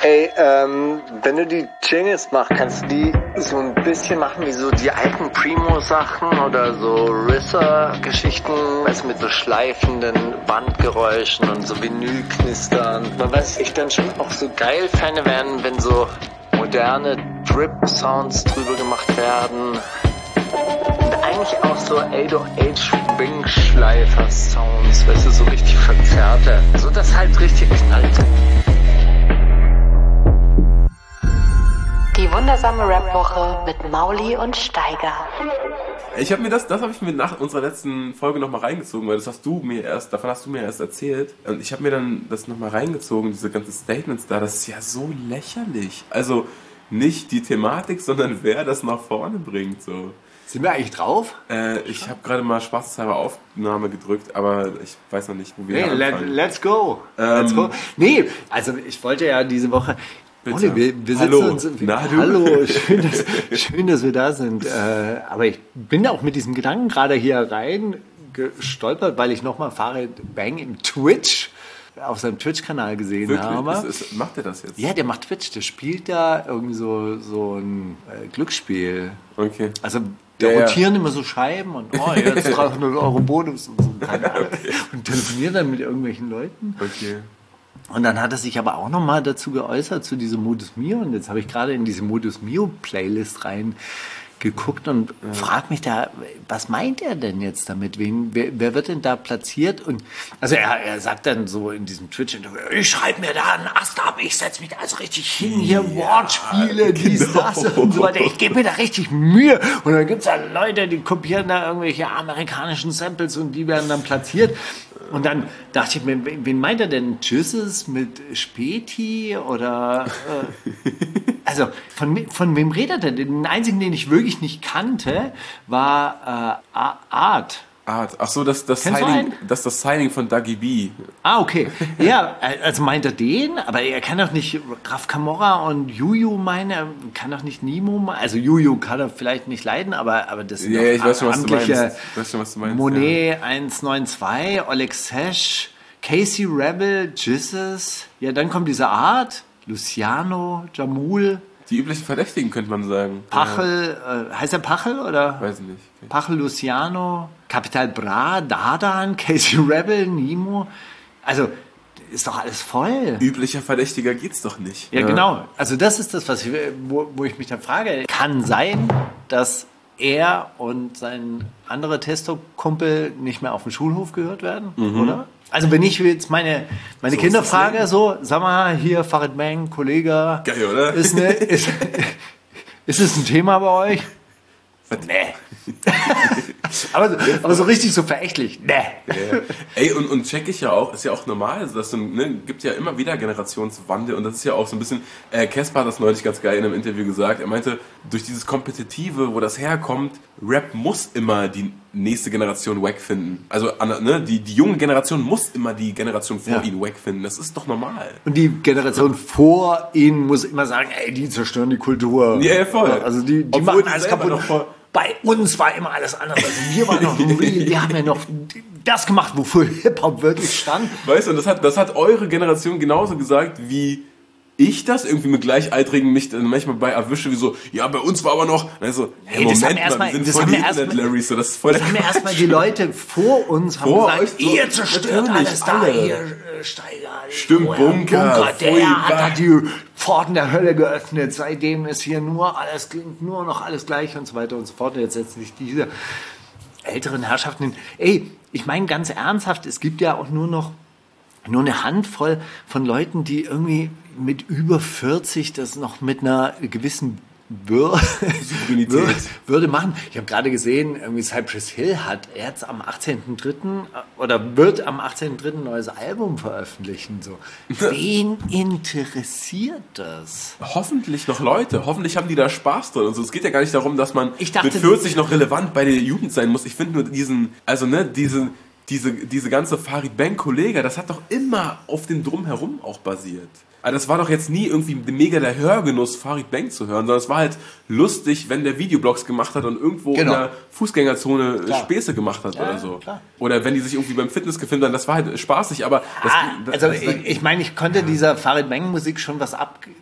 Ey, wenn du die Jingles machst, kannst du die so ein bisschen machen wie so die alten Primo-Sachen oder so RZA-Geschichten, also mit so schleifenden Bandgeräuschen und so Vinylknistern. Was ich dann schon auch so geil fände, wären, wenn so moderne Drip-Sounds drüber gemacht werden. Und eigentlich auch so 808-Wing-Schleifer-Sounds, weißt du, so richtig verzerrte. So dass halt richtig knallt. Die wundersame Rap-Woche mit Mauli und Steiger. Ich habe mir das habe ich mir nach unserer letzten Folge nochmal reingezogen, weil davon hast du mir erst erzählt. Und ich habe mir dann das nochmal reingezogen, diese ganzen Statements da, das ist ja so lächerlich. Also nicht die Thematik, sondern wer das nach vorne bringt, so. Sind wir eigentlich drauf? Ich habe gerade mal spaßeshalber Aufnahme gedrückt, aber ich weiß noch nicht, wo wir anfangen. Let's go. Let's go. Nee, also ich wollte ja diese Woche... Bitte. Wir sitzen Hallo. uns... Na, du? Hallo, schön, dass wir da sind. Aber ich bin auch mit diesem Gedanken gerade hier rein gestolpert, weil ich nochmal Farid Bang im Twitch auf seinem Twitch-Kanal gesehen Wirklich? habe. Macht er das jetzt? Ja, der macht Twitch. Der spielt da irgendwie so ein Glücksspiel. Okay. Also rotieren immer so Scheiben und jetzt 300 Euro Bonus und so. Keine Ahnung. Okay. Und telefoniert dann mit irgendwelchen Leuten. Okay. Und dann hat er sich aber auch nochmal dazu geäußert, zu diesem Modus Mio. Und jetzt habe ich gerade in diese Modus Mio Playlist reingeguckt und frage mich da, was meint er denn jetzt damit? Wer wird denn da platziert? Und also er sagt dann so in diesem Twitch-Interview, ich schreibe mir da einen Ast ab, ich setze mich da also richtig hin, hier Wortspiele, dies, das und so weiter. Ich gebe mir da richtig Mühe. Und dann gibt es da Leute, die kopieren da irgendwelche amerikanischen Samples und die werden dann platziert. Und dann dachte ich mir, wen meint er denn? Tschüsses mit Späti oder... also von wem redet er denn? Den einzigen, den ich wirklich nicht kannte, war Art. Ach so, das Signing von Dougie B. Ah, okay. Ja, also meint er den, aber er kann doch nicht Raf Camorra und Juju meinen, er kann doch nicht Nemo meinen. Also Juju kann er vielleicht nicht leiden, aber das sind ich weiß schon, was du meinst. Monet 192, Oleg Sesh, Casey Rebel, Jesus. Ja, dann kommt diese Art, Luciano, Jamul. Die üblichen Verdächtigen, könnte man sagen. Pachel, heißt er Pachel oder? Weiß nicht. Okay. Pachel, Luciano, Capital Bra, Dardan, Casey Rebel, Nemo. Also, ist doch alles voll. Üblicher Verdächtiger geht's doch nicht. Ja, genau. Also das ist das, wo ich mich dann frage. Kann sein, dass er und sein anderer Testo-Kumpel nicht mehr auf dem Schulhof gehört werden, oder? Also wenn ich jetzt meine so Kinder frage, so, sag mal, hier Farid Bang, Kollege, geil, oder? Ist es ein Thema bei euch? Nee. aber so richtig so verächtlich. Nee. Ja. Ey, und check ich ja auch, ist ja auch normal, also das gibt ja immer wieder Generationswandel und das ist ja auch so ein bisschen, Caspar hat das neulich ganz geil in einem Interview gesagt, er meinte, durch dieses Kompetitive, wo das herkommt, Rap muss immer die nächste Generation wack finden. Also die junge Generation muss immer die Generation vor ihnen wack finden. Das ist doch normal. Und die Generation vor ihnen muss immer sagen, ey, die zerstören die Kultur. Ja, voll. Also die machen alles kaputt. Bei uns war immer alles anders. Also wir waren noch real, wir haben ja noch das gemacht, wofür Hip-Hop wirklich stand. Weißt du, und das hat eure Generation genauso gesagt, wie ich das irgendwie mit Gleichaltrigen mich dann manchmal bei erwische, wie so, ja, bei uns war aber noch, also, hey, Moment mal, wir sind voll die Internet-Larrys, so, das ist voll. Das haben ja erstmal die Leute vor uns haben gesagt, ihr zerstört alles da, ihr Steiger. Stimmt, Bunker, der hat da die Pforten der Hölle geöffnet, seitdem ist hier nur noch alles gleich und so weiter und so fort. Und jetzt setzen sich diese älteren Herrschaften hin. Ey, ich meine ganz ernsthaft, es gibt ja auch nur eine Handvoll von Leuten, die irgendwie mit über 40 das noch mit einer gewissen Würde machen. Ich habe gerade gesehen, irgendwie Cypress Hill hat jetzt am 18.03. oder wird am 18.03. ein neues Album veröffentlichen. So. Wen interessiert das? Hoffentlich noch Leute. Hoffentlich haben die da Spaß drin. Also es geht ja gar nicht darum, dass man mit 40 noch relevant bei der Jugend sein muss. Ich finde nur diese ganze Farid Bang Kollege, das hat doch immer auf dem Drumherum auch basiert. Also das war doch jetzt nie irgendwie mega der Hörgenuss, Farid Bang zu hören, sondern es war halt lustig, wenn der Videoblogs gemacht hat und irgendwo in der Fußgängerzone Späße gemacht hat oder so. Klar. Oder wenn die sich irgendwie beim Fitness gefilmt haben, das war halt spaßig, aber... ich meine, ich konnte dieser Farid Bang Musik schon was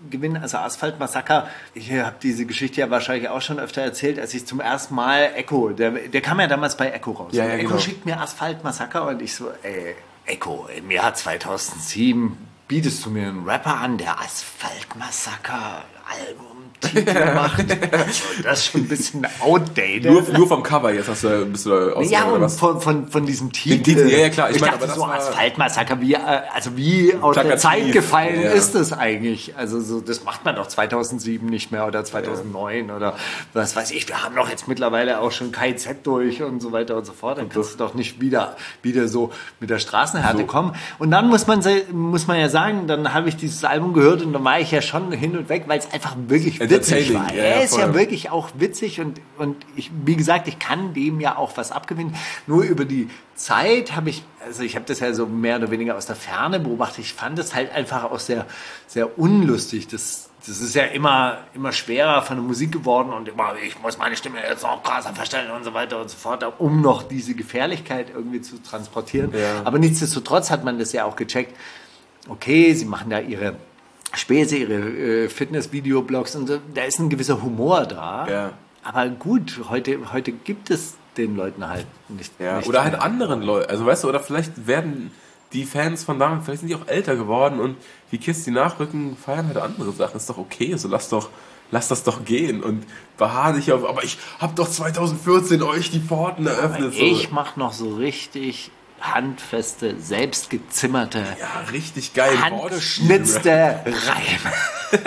gewinnen. Also Asphalt Massaker, ich habe diese Geschichte ja wahrscheinlich auch schon öfter erzählt, als ich zum ersten Mal Echo, der kam ja damals bei Echo raus. Ja, Echo genau. schickt mir Asphalt Massaker und ich so, Echo, im Jahr 2007 bietest du mir einen Rapper an, der Asphalt Massaker Albumtitel macht. Also, das ist schon ein bisschen outdated. Nur vom Cover jetzt bist du da Ja, oder und was? von diesem Den Titel. Titel, ja, klar. Ich meine, dachte aber das so, war- Asphaltmassaker, wie aus der Plakativ, Zeit gefallen ja. ist das eigentlich. Also so, das macht man doch 2007 nicht mehr oder 2009 oder was weiß ich. Wir haben doch jetzt mittlerweile auch schon KIZ durch und so weiter und so fort. Dann kannst du doch nicht wieder so mit der Straßenhärte kommen. Und dann muss man ja sagen, dann habe ich dieses Album gehört und dann war ich ja schon hin und weg, weil es einfach wirklich witzig war. Entertaining, ja, Er ist ja voll. wirklich auch witzig und ich, wie gesagt, ich kann dem ja auch was abgewinnen. Nur über die Zeit habe ich habe das ja so mehr oder weniger aus der Ferne beobachtet. Ich fand es halt einfach auch sehr, sehr unlustig. Das ist ja immer schwerer von der Musik geworden und immer, ich muss meine Stimme jetzt noch krasser verstellen und so weiter und so fort, um noch diese Gefährlichkeit irgendwie zu transportieren. Ja. Aber nichtsdestotrotz hat man das ja auch gecheckt. Okay, sie machen da ihre Späße, ihre Fitness-Video-Blogs und so, da ist ein gewisser Humor da. Ja. Aber gut, heute gibt es den Leuten halt nicht. Ja, nicht oder halt mehr. anderen Leuten. Also weißt du, oder vielleicht werden die Fans von damals, vielleicht sind die auch älter geworden und die Kids, die nachrücken, feiern halt andere Sachen. Ist doch okay, so lass das doch gehen und beharr dich auf, aber ich hab doch 2014 euch die Pforten eröffnet. So. Ich mache noch so richtig handfeste, selbstgezimmerte, Ja, richtig geil. handgeschnitzte Reime.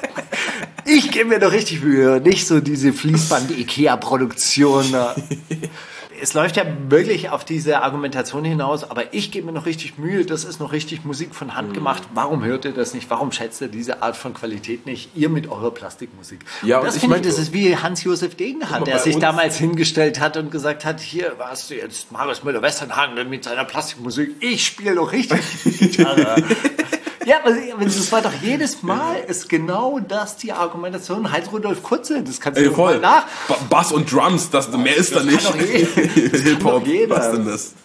Ich gebe mir doch richtig Mühe, nicht so diese Fließband-Ikea-Produktion. Es läuft ja wirklich auf diese Argumentation hinaus, aber ich gebe mir noch richtig Mühe, das ist noch richtig Musik von Hand gemacht. Warum hört ihr das nicht? Warum schätzt ihr diese Art von Qualität nicht? Ihr mit eurer Plastikmusik. Ja, und das und ich finde ich, meine- das ist wie Hans-Josef Degenhardt, mal, der bei sich uns- damals hingestellt hat und gesagt hat, hier warst du jetzt Marius Müller-Westernhagen mit seiner Plastikmusik. Ich spiele doch richtig Gitarre. Ja, aber das war doch jedes Mal ist genau das die Argumentation. Heinz-Rudolf Kurze, das kannst du doch mal Voll. nach. Bass und Drums, mehr ist da kann nicht. doch jeder. Hip-Hop, jeder. was denn das?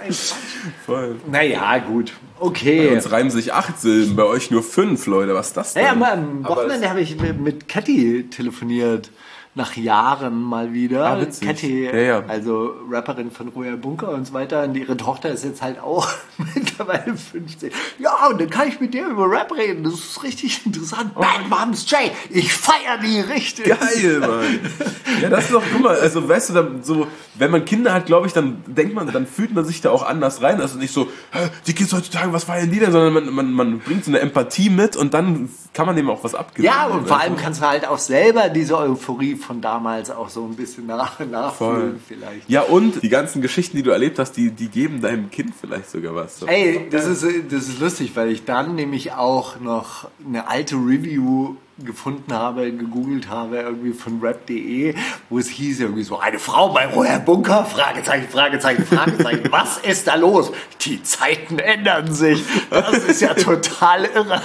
Voll. Naja, gut. Bei Okay. uns reimen sich 8 Silben, bei euch nur 5, Leute. Was ist das denn? Naja, mal am Aber Wochenende habe ich mit Kathi telefoniert. Nach Jahren mal wieder. Ah, witzig. Kathi, Ja. also Rapperin von Royal Bunker und so weiter. Und ihre Tochter ist jetzt halt auch mittlerweile 15. Ja, und dann kann ich mit der über Rap reden. Das ist richtig interessant. Bad Moms J, ich feier die richtig. Geil, Mann. Ja, das ist doch, guck mal, also weißt du, dann so, wenn man Kinder hat, glaube ich, dann denkt man, dann fühlt man sich da auch anders rein. Also nicht so, die Kids heutzutage, was feiern die denn? Sondern man bringt so eine Empathie mit und dann kann man dem auch was abgewinnen. Ja, und vor allem kannst du halt auch selber diese Euphorie von damals auch so ein bisschen nachfühlen vielleicht. Ja, und die ganzen Geschichten, die du erlebt hast, die geben deinem Kind vielleicht sogar was. So. Ey, das ist lustig, weil ich dann nämlich auch noch eine alte Review gefunden habe, gegoogelt habe, irgendwie von rap.de, wo es hieß irgendwie so, eine Frau bei Royal Bunker, Fragezeichen, Fragezeichen, Fragezeichen, was ist da los? Die Zeiten ändern sich. Das ist ja total irre.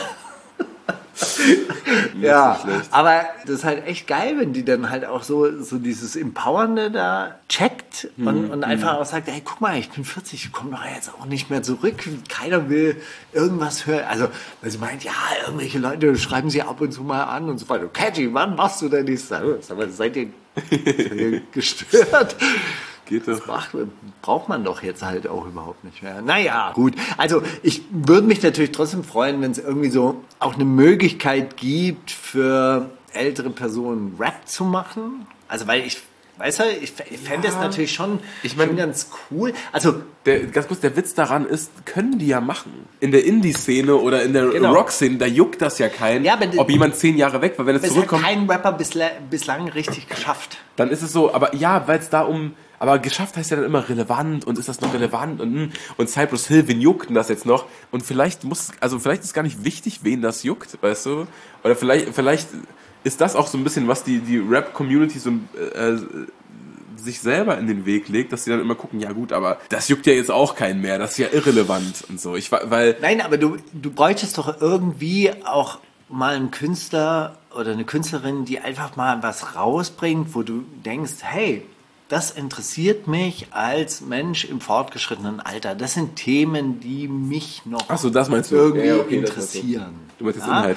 Ja, aber das ist halt echt geil, wenn die dann halt auch so dieses Empowernde da checkt und einfach auch sagt, hey, guck mal, ich bin 40, ich komme doch jetzt auch nicht mehr zurück. Keiner will irgendwas hören. Also, weil sie meint, ja, irgendwelche Leute schreiben sie ab und zu mal an und so weiter. Catchy, wann machst du denn das? Sag mal, seid ihr gestört? Geht doch. Braucht man doch jetzt halt auch überhaupt nicht mehr. Naja, gut. Also ich würde mich natürlich trotzdem freuen, wenn es irgendwie so auch eine Möglichkeit gibt für ältere Personen Rap zu machen. Also weil ich fände es natürlich schon, schon ganz cool. Also Ganz kurz, der Witz daran ist, können die ja machen. In der Indie-Szene oder in der Genau. Rock-Szene, da juckt das ja keinen, Ja, aber ob jemand 10 Jahre weg war. Wenn es das hat zurückkommt, kein Rapper bislang richtig geschafft. dann ist es so, aber ja, weil es da aber geschafft heißt ja dann immer relevant und ist das noch relevant und Cypress Hill, wen juckt denn das jetzt noch? Und vielleicht ist gar nicht wichtig, wen das juckt, weißt du? Oder vielleicht ist das auch so ein bisschen, was die Rap-Community so sich selber in den Weg legt, dass sie dann immer gucken, ja gut, aber das juckt ja jetzt auch keinen mehr, das ist ja irrelevant und so. Nein, aber du bräuchtest doch irgendwie auch mal einen Künstler oder eine Künstlerin, die einfach mal was rausbringt, wo du denkst, hey, das interessiert mich als Mensch im fortgeschrittenen Alter. Das sind Themen, die mich noch Ach so, das meinst du? irgendwie Ja, okay, das interessieren. Du meinst jetzt Ja? inhaltlich.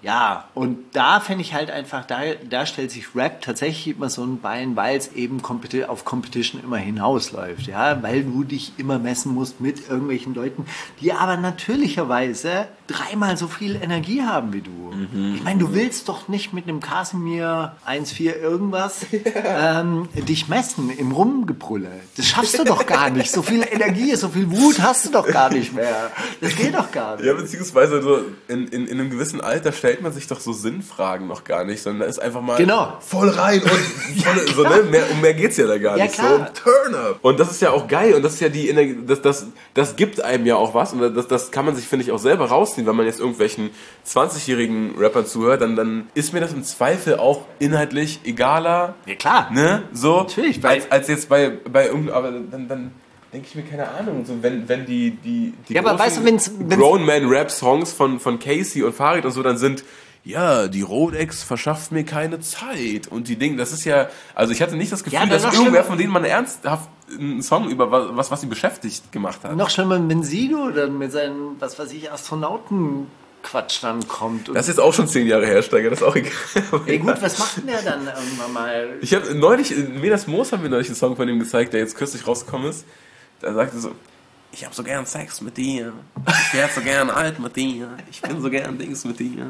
Ja, und da finde ich halt einfach, da stellt sich Rap tatsächlich immer so ein Bein, weil es eben auf Competition immer hinausläuft, ja, weil du dich immer messen musst mit irgendwelchen Leuten, die aber natürlicherweise 3-mal so viel Energie haben wie du. Ich meine, du willst doch nicht mit einem Casimir 1,4 irgendwas dich messen im Rumgebrülle. Das schaffst du doch gar nicht. So viel Energie, so viel Wut hast du doch gar nicht mehr. Das geht doch gar nicht. Ja, beziehungsweise so in einem gewissen Alter stellt man sich doch so Sinnfragen noch gar nicht, sondern da ist einfach mal voll rein und voll, so, ne? Um mehr geht's ja da gar nicht. Klar. So, Turn up. Und das ist ja auch geil und das ist ja die Energie, das gibt einem ja auch was und das kann man sich, finde ich, auch selber rausziehen, wenn man jetzt irgendwelchen 20-jährigen Rappern zuhört, dann ist mir das im Zweifel auch inhaltlich egaler. Ja, klar. Ne? So, natürlich. Als jetzt bei irgendeinem, aber dann denke ich mir, keine Ahnung, so wenn die ja, aber weißt du, wenn's Grown-Man-Rap-Songs von Casey und Farid und so dann sind, ja, die Rolex verschafft mir keine Zeit und die Dinge, das ist ja, also ich hatte nicht das Gefühl, dass irgendwer von denen mal ernsthaft einen Song über was ihn beschäftigt gemacht hat. Noch schlimmer, wenn Sido dann mit seinen, was weiß ich, Astronautenquatsch dann kommt. Und das ist jetzt auch schon 10 Jahre her, Steiger, das ist auch egal. Ey gut, was macht denn der dann irgendwann mal? Ich habe neulich, Menas Moos haben mir neulich einen Song von ihm gezeigt, der jetzt kürzlich rausgekommen ist. Da sagte so, ich hab so gern Sex mit dir, ich werd so gern alt mit dir, ich bin so gern Dings mit dir.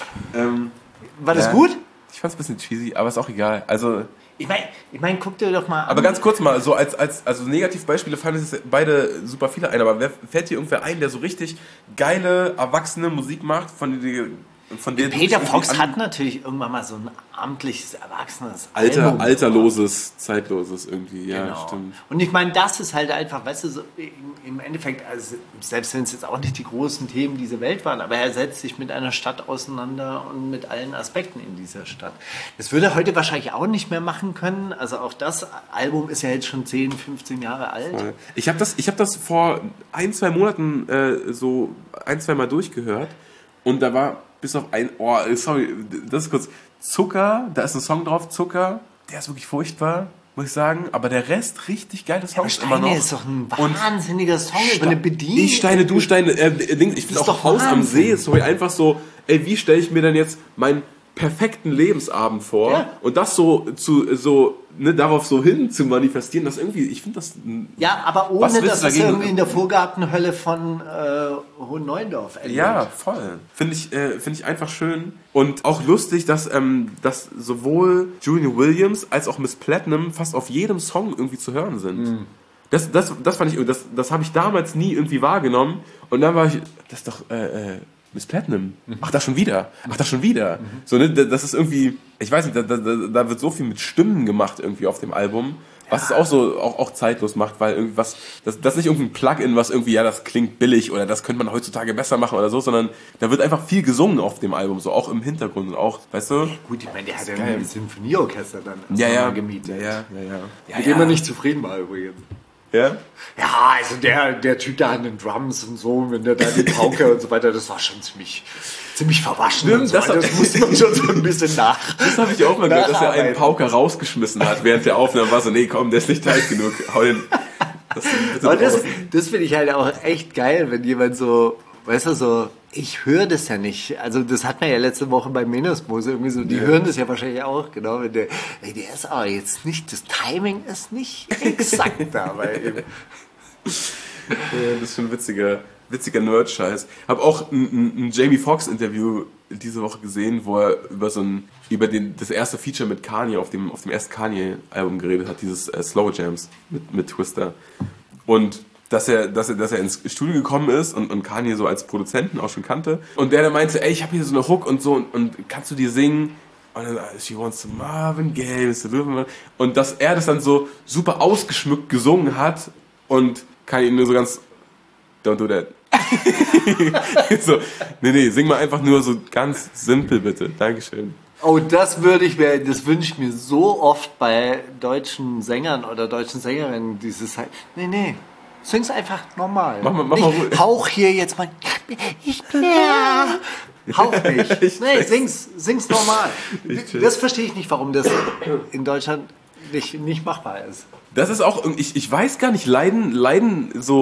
War das gut? Ich fand's ein bisschen cheesy, aber ist auch egal. Also ich mein, guck dir doch mal an. Aber ganz kurz mal, so also Negativbeispiele fallen uns jetzt beide super viele ein, aber fällt dir irgendwer ein, der so richtig geile, erwachsene Musik macht, von der Peter Fox hat natürlich irgendwann mal so ein amtliches, erwachsenes alterloses, zeitloses irgendwie, ja, genau. Stimmt. Und ich meine, das ist halt einfach, weißt du, so im Endeffekt, also selbst wenn es jetzt auch nicht die großen Themen dieser Welt waren, aber er setzt sich mit einer Stadt auseinander und mit allen Aspekten in dieser Stadt. Das würde er heute wahrscheinlich auch nicht mehr machen können, also auch das Album ist ja jetzt schon 10, 15 Jahre alt. Ich hab das vor 1-2 Monaten so 1-2 Mal durchgehört und da war bis auf das ist kurz. Zucker, da ist ein Song drauf, Zucker, der ist wirklich furchtbar, muss ich sagen, aber der Rest richtig geile Songs immer noch. Steine ist doch ein wahnsinniger Song über eine Bedienung. Ich Steine, du Steine, ich finde auch Haus am See, sorry, einfach so, wie stelle ich mir denn jetzt meinen perfekten Lebensabend vor und das darauf so hin zu manifestieren, dass irgendwie, ich finde das... Ja, aber ohne, dass es irgendwie in der Vorgartenhölle von Hohen Neuendorf endet. Ja, voll. Finde ich einfach schön und auch lustig, dass sowohl Julian Williams als auch Miss Platinum fast auf jedem Song irgendwie zu hören sind. Das fand ich, das habe ich damals nie irgendwie wahrgenommen und dann war ich, das ist doch... Miss Platinum. Ach, das schon wieder. So, ne, das ist irgendwie, ich weiß nicht, da wird so viel mit Stimmen gemacht irgendwie auf dem Album, was es auch so auch zeitlos macht, weil irgendwas, das ist nicht irgendein Plugin, was irgendwie, ja, das klingt billig oder das könnte man heutzutage besser machen oder so, sondern da wird einfach viel gesungen auf dem Album, so auch im Hintergrund und auch, weißt du? Gut, ich meine, der hat ja ein Symphonieorchester dann gemietet. Ja. Mit dem man nicht zufrieden war übrigens. Ja? Ja, also der Typ da an den Drums und so, wenn der da die Pauke und so weiter, das war schon ziemlich verwaschen. Stimmt, das musste man schon so ein bisschen nach. Das habe ich auch mal gehört, dass er einen Pauker rausgeschmissen hat während der Aufnahme. War so, nee, komm, der ist nicht tight genug. Hau den. Das finde ich halt auch echt geil, wenn jemand so, weißt du, so, ich höre das ja nicht. Also das hat man ja letzte Woche bei Menasmose irgendwie so, die hören das ja wahrscheinlich auch, genau, wenn der ist aber jetzt nicht, das Timing ist nicht exakt da bei ihm. Ja, das ist schon witziger Nerd-Scheiß. Hab auch ein Jamie Foxx-Interview diese Woche gesehen, wo er über das erste Feature mit Kanye auf dem ersten Kanye-Album geredet hat, dieses Slow Jams mit Twister. Und dass er ins Studio gekommen ist und Kanye so als Produzenten auch schon kannte. Und der meinte, ey, ich habe hier so eine Hook und so und kannst du die singen? Und dann, she wants to Marvin Gaye, und dass er das dann so super ausgeschmückt gesungen hat und Kanye nur so ganz, don't do that. So, nee, sing mal einfach nur so ganz simpel bitte. Dankeschön. Oh, das wünsche ich mir so oft bei deutschen Sängern oder deutschen Sängerinnen, dieses halt, nee. Sing's einfach normal. Mach mal ruhig. Hauch hier jetzt mal. Ich bin ja. Hauch nicht. Nee, sing's normal. Das verstehe ich nicht, warum das in Deutschland nicht machbar ist. Das ist auch, ich weiß gar nicht, leiden so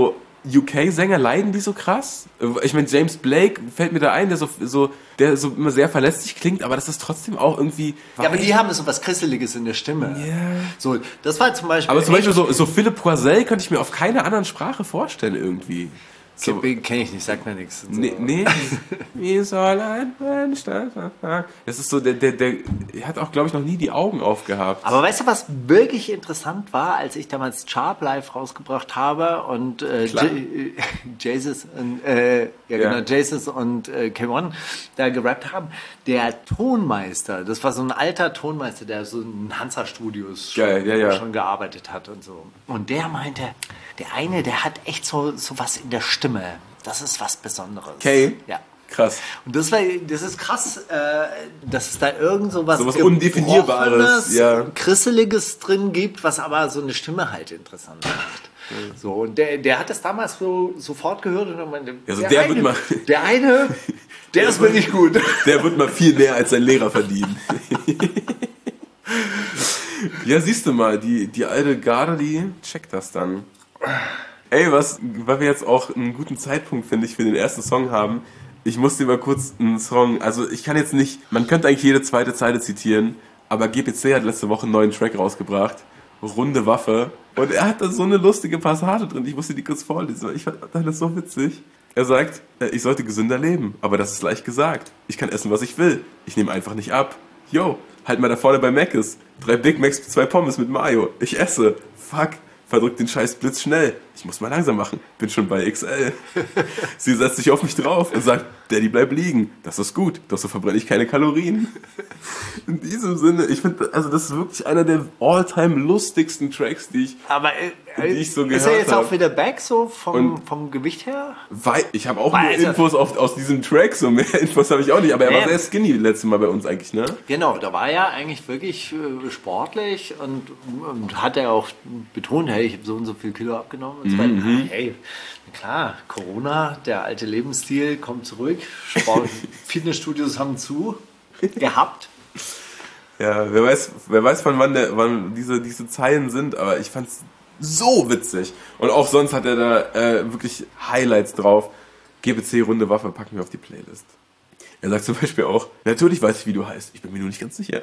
UK-Sänger, leiden die so krass? Ich meine, James Blake fällt mir da ein, der so immer sehr verlässlich klingt, aber das ist trotzdem auch irgendwie... Ja, aber die haben so was Krisseliges in der Stimme. Ja. So, das war zum Beispiel... Aber zum Beispiel so Philipp Poisel könnte ich mir auf keiner anderen Sprache vorstellen irgendwie. So. Kenn ich nicht, sagt mir nichts. So. Nee. Wie soll ein Mensch das? Das ist so, der hat auch, glaube ich, noch nie die Augen aufgehabt. Aber weißt du, was wirklich interessant war, als ich damals Sharp Live rausgebracht habe und Jesus und Jesus und K1 da gerappt haben, der Tonmeister, das war so ein alter Tonmeister, der so in Hansa-Studios schon gearbeitet hat und so. Und der meinte, der hat echt so was in der Stimme. Das ist was Besonderes. Okay. Ja. Krass. Und das ist krass, dass es da irgend so was Undefinierbares, Krisseliges drin gibt, was aber so eine Stimme halt interessant macht. So, und der hat das damals so sofort gehört und dann meinte, der ist wirklich gut. Der wird mal viel mehr als sein Lehrer verdienen. Ja, siehst du mal, die alte Garde, die checkt das dann. Ey, weil wir jetzt auch einen guten Zeitpunkt, finde ich, für den ersten Song haben. Ich muss dir mal kurz einen Song, also ich kann jetzt nicht, man könnte eigentlich jede zweite Zeile zitieren, aber GPC hat letzte Woche einen neuen Track rausgebracht, Runde Waffe, und er hat da so eine lustige Passage drin, ich musste die kurz vorlesen, ich fand das so witzig. Er sagt, ich sollte gesünder leben, aber das ist leicht gesagt. Ich kann essen, was ich will. Ich nehme einfach nicht ab. Yo, halt mal da vorne bei Mc's. 3 Big Macs, 2 Pommes mit Mayo. Ich esse. Fuck. Verdrückt den scheiß Blitz schnell. Ich muss mal langsam machen. Bin schon bei XL. Sie setzt sich auf mich drauf und sagt, Daddy, bleib liegen. Das ist gut, doch so verbrenne ich keine Kalorien. In diesem Sinne, ich finde, also das ist wirklich einer der all-time lustigsten Tracks, die ich so gehört habe. Ist er jetzt auch wieder back so vom Gewicht her? Weil ich habe auch nur Infos aus diesem Track, so mehr Infos habe ich auch nicht, aber er war sehr skinny letztes Mal bei uns eigentlich, ne? Genau, da war er eigentlich wirklich sportlich und hat er auch betont, hey, ich habe so und so viel Kilo abgenommen und so weiter. Hey, klar, Corona, der alte Lebensstil kommt zurück, Fitnessstudios haben zu gehabt. Ja, wer weiß von wann diese Zeilen sind, aber ich fand's so witzig. Und auch sonst hat er da wirklich Highlights drauf. GBC Runde Waffe packen wir auf die Playlist. Er sagt zum Beispiel auch, natürlich weiß ich, wie du heißt, ich bin mir nur nicht ganz sicher.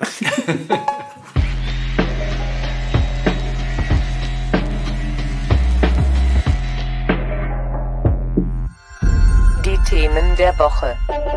Die Themen der Woche.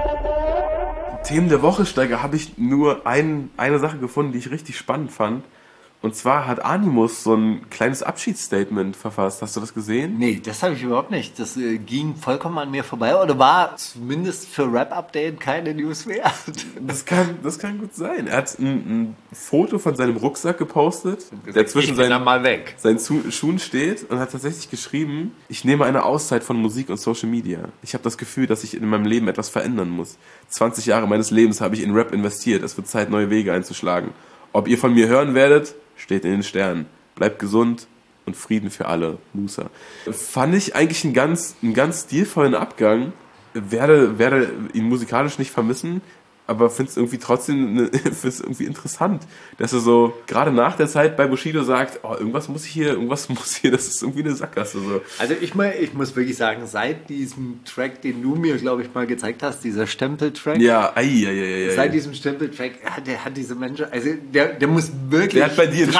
Themen der Woche, Steiger, habe ich nur eine Sache gefunden, die ich richtig spannend fand. Und zwar hat Animus so ein kleines Abschiedsstatement verfasst. Hast du das gesehen? Nee, das habe ich überhaupt nicht. Das ging vollkommen an mir vorbei oder war zumindest für Rap-Update keine News wert. Das kann gut sein. Er hat ein Foto von seinem Rucksack gepostet, der zwischen seinen Schuhen steht und hat tatsächlich geschrieben, ich nehme eine Auszeit von Musik und Social Media. Ich habe das Gefühl, dass ich in meinem Leben etwas verändern muss. 20 Jahre meines Lebens habe ich in Rap investiert. Es wird Zeit, neue Wege einzuschlagen. Ob ihr von mir hören werdet, steht in den Sternen. Bleibt gesund und Frieden für alle. Musa. Fand ich eigentlich einen ganz stilvollen Abgang. Werde ihn musikalisch nicht vermissen, aber finde es irgendwie trotzdem irgendwie interessant, dass er so gerade nach der Zeit bei Bushido sagt, oh, irgendwas muss hier, das ist irgendwie eine Sackgasse. So. Also ich muss wirklich sagen, seit diesem Track, den du mir, glaube ich, mal gezeigt hast, dieser Stempel-Track, seit diesem Stempel-Track, der hat diese Menschen, also der muss wirklich der hat bei dir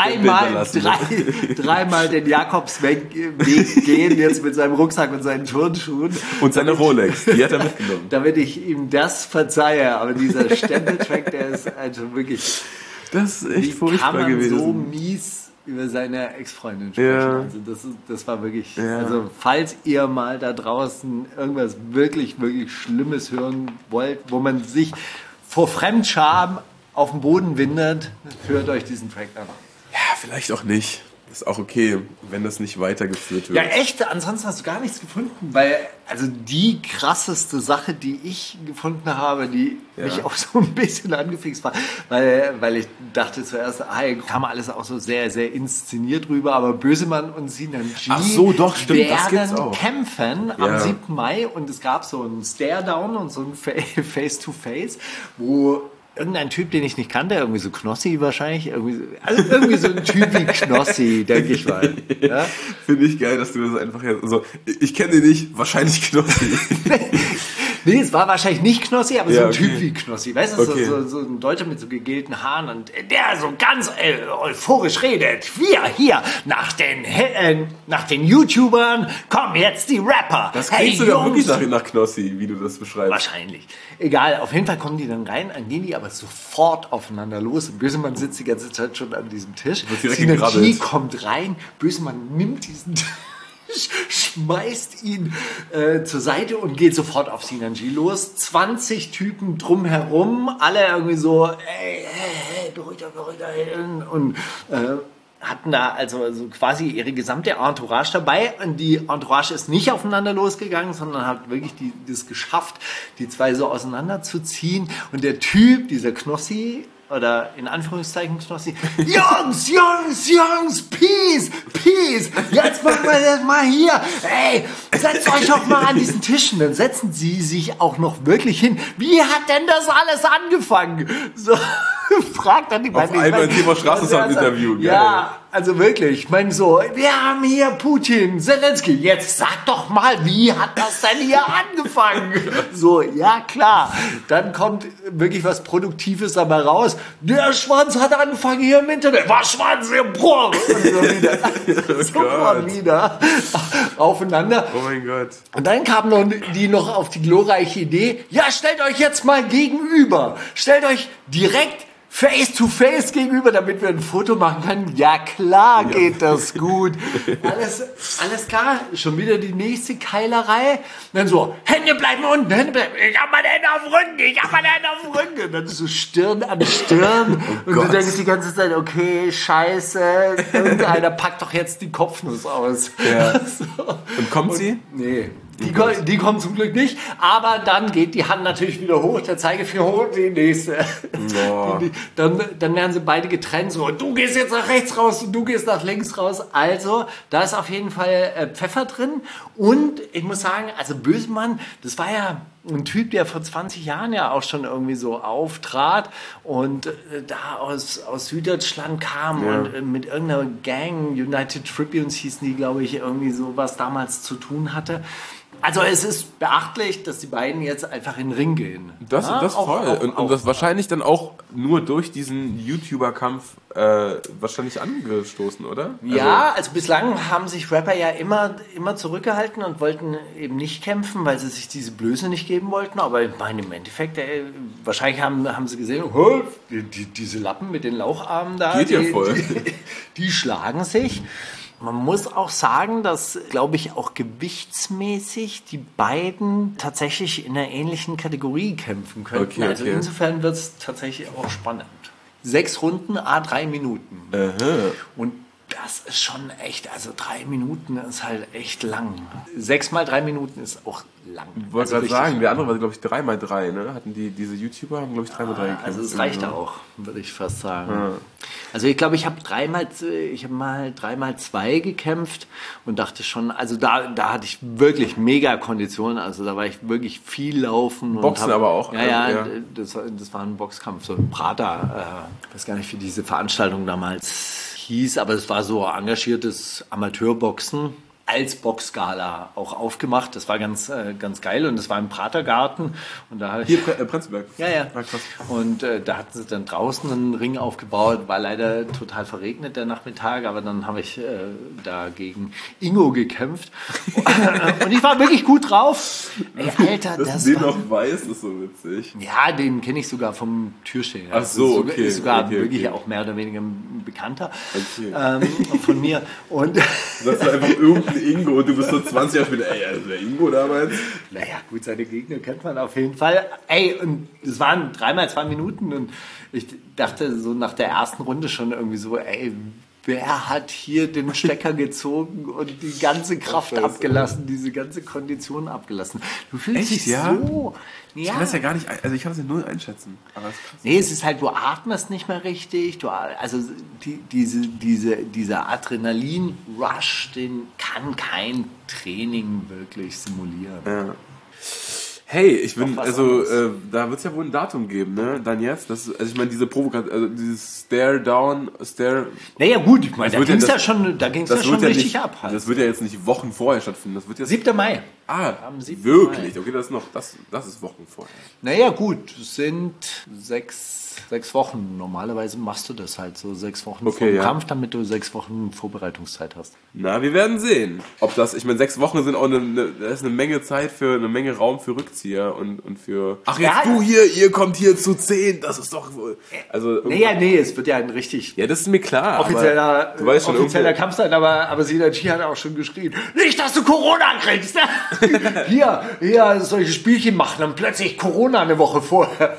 dreimal den Jakobsweg gehen, jetzt mit seinem Rucksack und seinen Turnschuhen. Und seine Rolex, die hat er mitgenommen. Damit ich ihm das verzeihe, aber dieser Stempeltrack, der ist also wirklich... Das ist echt furchtbar gewesen. Kann man so mies über seine Ex-Freundin sprechen. Ja. Also das war wirklich... Ja. Also falls ihr mal da draußen irgendwas wirklich, wirklich Schlimmes hören wollt, wo man sich vor Fremdscham auf den Boden windet, hört euch diesen Track an. Ja, vielleicht auch nicht. Ist auch okay, wenn das nicht weitergeführt wird. Ja, echt? Ansonsten hast du gar nichts gefunden, weil also die krasseste Sache, die ich gefunden habe, die mich auch so ein bisschen angefixt war, weil ich dachte zuerst, kam alles auch so sehr, sehr inszeniert rüber, aber Bösemann und Sinan G werden kämpfen am 7. Mai und es gab so einen Stare-Down und so ein Face-to-Face, wo irgendein Typ, den ich nicht kannte, irgendwie so Knossi wahrscheinlich, irgendwie so ein Typ wie Knossi, denke ich mal. Ja? Finde ich geil, dass du das einfach so, ich kenne den nicht, wahrscheinlich Knossi. Nee, es war wahrscheinlich nicht Knossi, aber so ein Typ wie Knossi. Weißt du, Okay. so ein Deutscher mit so gegelten Haaren und der so ganz euphorisch redet. Wir hier, nach den YouTubern kommen jetzt die Rapper. Das klingt sogar wirklich nach Knossi, wie du das beschreibst. Wahrscheinlich. Egal, auf jeden Fall kommen die dann rein, dann gehen die aber sofort aufeinander los. Und Bösemann sitzt die ganze Zeit schon an diesem Tisch. Synergie kommt rein, Bösemann nimmt diesen Tisch, schmeißt ihn zur Seite und geht sofort auf Sinanji los. 20 Typen drumherum, alle irgendwie so, ey, beruhigt euch. Und hatten da also quasi ihre gesamte Entourage dabei. Und die Entourage ist nicht aufeinander losgegangen, sondern hat wirklich das geschafft, die zwei so auseinanderzuziehen. Und der Typ, dieser Knossi, oder in Anführungszeichen Knossi, Jungs, Peace, jetzt machen wir das mal hier, ey, setzt euch doch mal an diesen Tischen, dann setzen sie sich auch noch wirklich hin. Wie hat denn das alles angefangen? So, fragt dann die beiden. Auf einmal Thema Straßensound-Interview. Ja, also wirklich, ich meine so, wir haben hier Putin, Zelensky, jetzt sag doch mal, wie hat das denn hier angefangen? So, ja klar, dann kommt wirklich was Produktives dabei raus. Der Schwanz hat angefangen hier im Internet. Was Schwanz im Bruch? Und so wieder. Sofort wieder aufeinander. Oh mein Gott. Und dann kam die noch auf die glorreiche Idee, ja, stellt euch jetzt mal gegenüber. Stellt euch direkt face to face gegenüber, damit wir ein Foto machen können. Ja, klar geht das gut. Alles klar, schon wieder die nächste Keilerei. Und dann so, Hände bleiben unten, ich hab meine Hände auf dem Rücken. Und dann so Stirn an Stirn. Und du denkst die ganze Zeit, okay, scheiße, irgendeiner packt doch jetzt die Kopfnuss aus. Ja. So. Und kommt sie? Nee. Die kommen zum Glück nicht, aber dann geht die Hand natürlich wieder hoch, der Zeigefinger hoch, die nächste. Oh. Dann werden sie beide getrennt, so, du gehst jetzt nach rechts raus und du gehst nach links raus. Also, da ist auf jeden Fall Pfeffer drin. Und ich muss sagen, also Bösemann, das war ja ein Typ, der vor 20 Jahren ja auch schon irgendwie so auftrat und da aus Süddeutschland kam und mit irgendeiner Gang, United Tribunes hießen die, glaube ich, irgendwie so was damals zu tun hatte. Also es ist beachtlich, dass die beiden jetzt einfach in den Ring gehen. Das voll. Und das wahrscheinlich dann auch nur durch diesen YouTuber-Kampf wahrscheinlich angestoßen, oder? Ja, also bislang haben sich Rapper ja immer zurückgehalten und wollten eben nicht kämpfen, weil sie sich diese Blöße nicht geben wollten. Aber ich meine, im Endeffekt, wahrscheinlich haben sie gesehen, diese Lappen mit den Laucharmen da, geht ja voll. Die schlagen sich. Man muss auch sagen, dass, glaube ich, auch gewichtsmäßig die beiden tatsächlich in einer ähnlichen Kategorie kämpfen könnten. Okay. Also insofern wird es tatsächlich auch spannend. 6 Runden, 3 Minuten. Und das ist schon echt, also 3 Minuten ist halt echt lang. 6 mal 3 Minuten ist auch lang. Ich wollte gerade sagen, der andere war, glaube ich, 3x3, ne? Hatten diese YouTuber, haben, glaube ich, 3x3 gekämpft. Also es reicht auch, würde ich fast sagen. Also ich glaube, ich habe mal 3x2 gekämpft und dachte schon, also da hatte ich wirklich mega Konditionen, also da war ich wirklich viel laufen. Boxen aber auch. Ja. Das war ein Boxkampf, so ein Prater, ich weiß gar nicht, wie diese Veranstaltung damals hieß, aber es war so engagiertes Amateurboxen als Boxgala auch aufgemacht. Das war ganz geil und das war im Pratergarten. Und da Hier Prenzlberg. Ja. Ah, krass. Und da hatten sie dann draußen einen Ring aufgebaut. War leider total verregnet der Nachmittag, aber dann habe ich da gegen Ingo gekämpft. Und ich war wirklich gut drauf. Ey, Alter, das den noch weiß, ist so witzig. Ja, den kenne ich sogar vom Türsteher. Ach so, okay. Ist sogar wirklich auch mehr oder weniger ein Bekannter von mir. Und sagst du einfach irgendein Ingo und du bist so 20 Jahre später, ey, also der Ingo damals. Naja, gut, seine Gegner kennt man auf jeden Fall. Ey, und es waren 3x2 Minuten und ich dachte so nach der ersten Runde schon irgendwie so, ey, wer hat hier den Stecker gezogen und die ganze Kraft abgelassen, diese ganze Kondition abgelassen? Du fühlst dich so... Ja. Ich kann das ja gar nicht, also ich kann es ja null einschätzen. Aber das ist krass. Nee, es ist halt, du atmest nicht mehr richtig. Also dieser Adrenalin-Rush, den kann kein Training wirklich simulieren. Ja. Hey, ich bin, was also, da wird es ja wohl ein Datum geben, ne? Dann jetzt? Also ich meine, diese Provokation, also dieses Stare-Down, Naja gut, ich meine, Das wird ja- da ging es ja schon wird ja richtig nicht, ab. Halt. Das wird ja jetzt nicht Wochen vorher stattfinden. Das wird jetzt 7. Mai. Am 7. wirklich? Okay, das ist Wochen vorher. Naja gut, es sind 6 Wochen. Normalerweise machst du das halt so 6 Wochen vor dem ja. Kampf, damit du 6 Wochen Vorbereitungszeit hast. Na, wir werden sehen. Ob das, ich meine, 6 Wochen sind auch das ist eine Menge Zeit für, eine Menge Raum für Rückzieher und für, ach jetzt Ja. du hier, ihr kommt hier zu 10, das ist doch wohl, also. Nee, es wird ja ein richtig Ja, das ist mir klar. offizieller, aber du weißt schon, offizieller Kampf sein, aber Sidachi hat auch schon geschrien, nicht, dass du Corona kriegst. hier solche Spielchen machen, dann plötzlich Corona eine Woche vorher.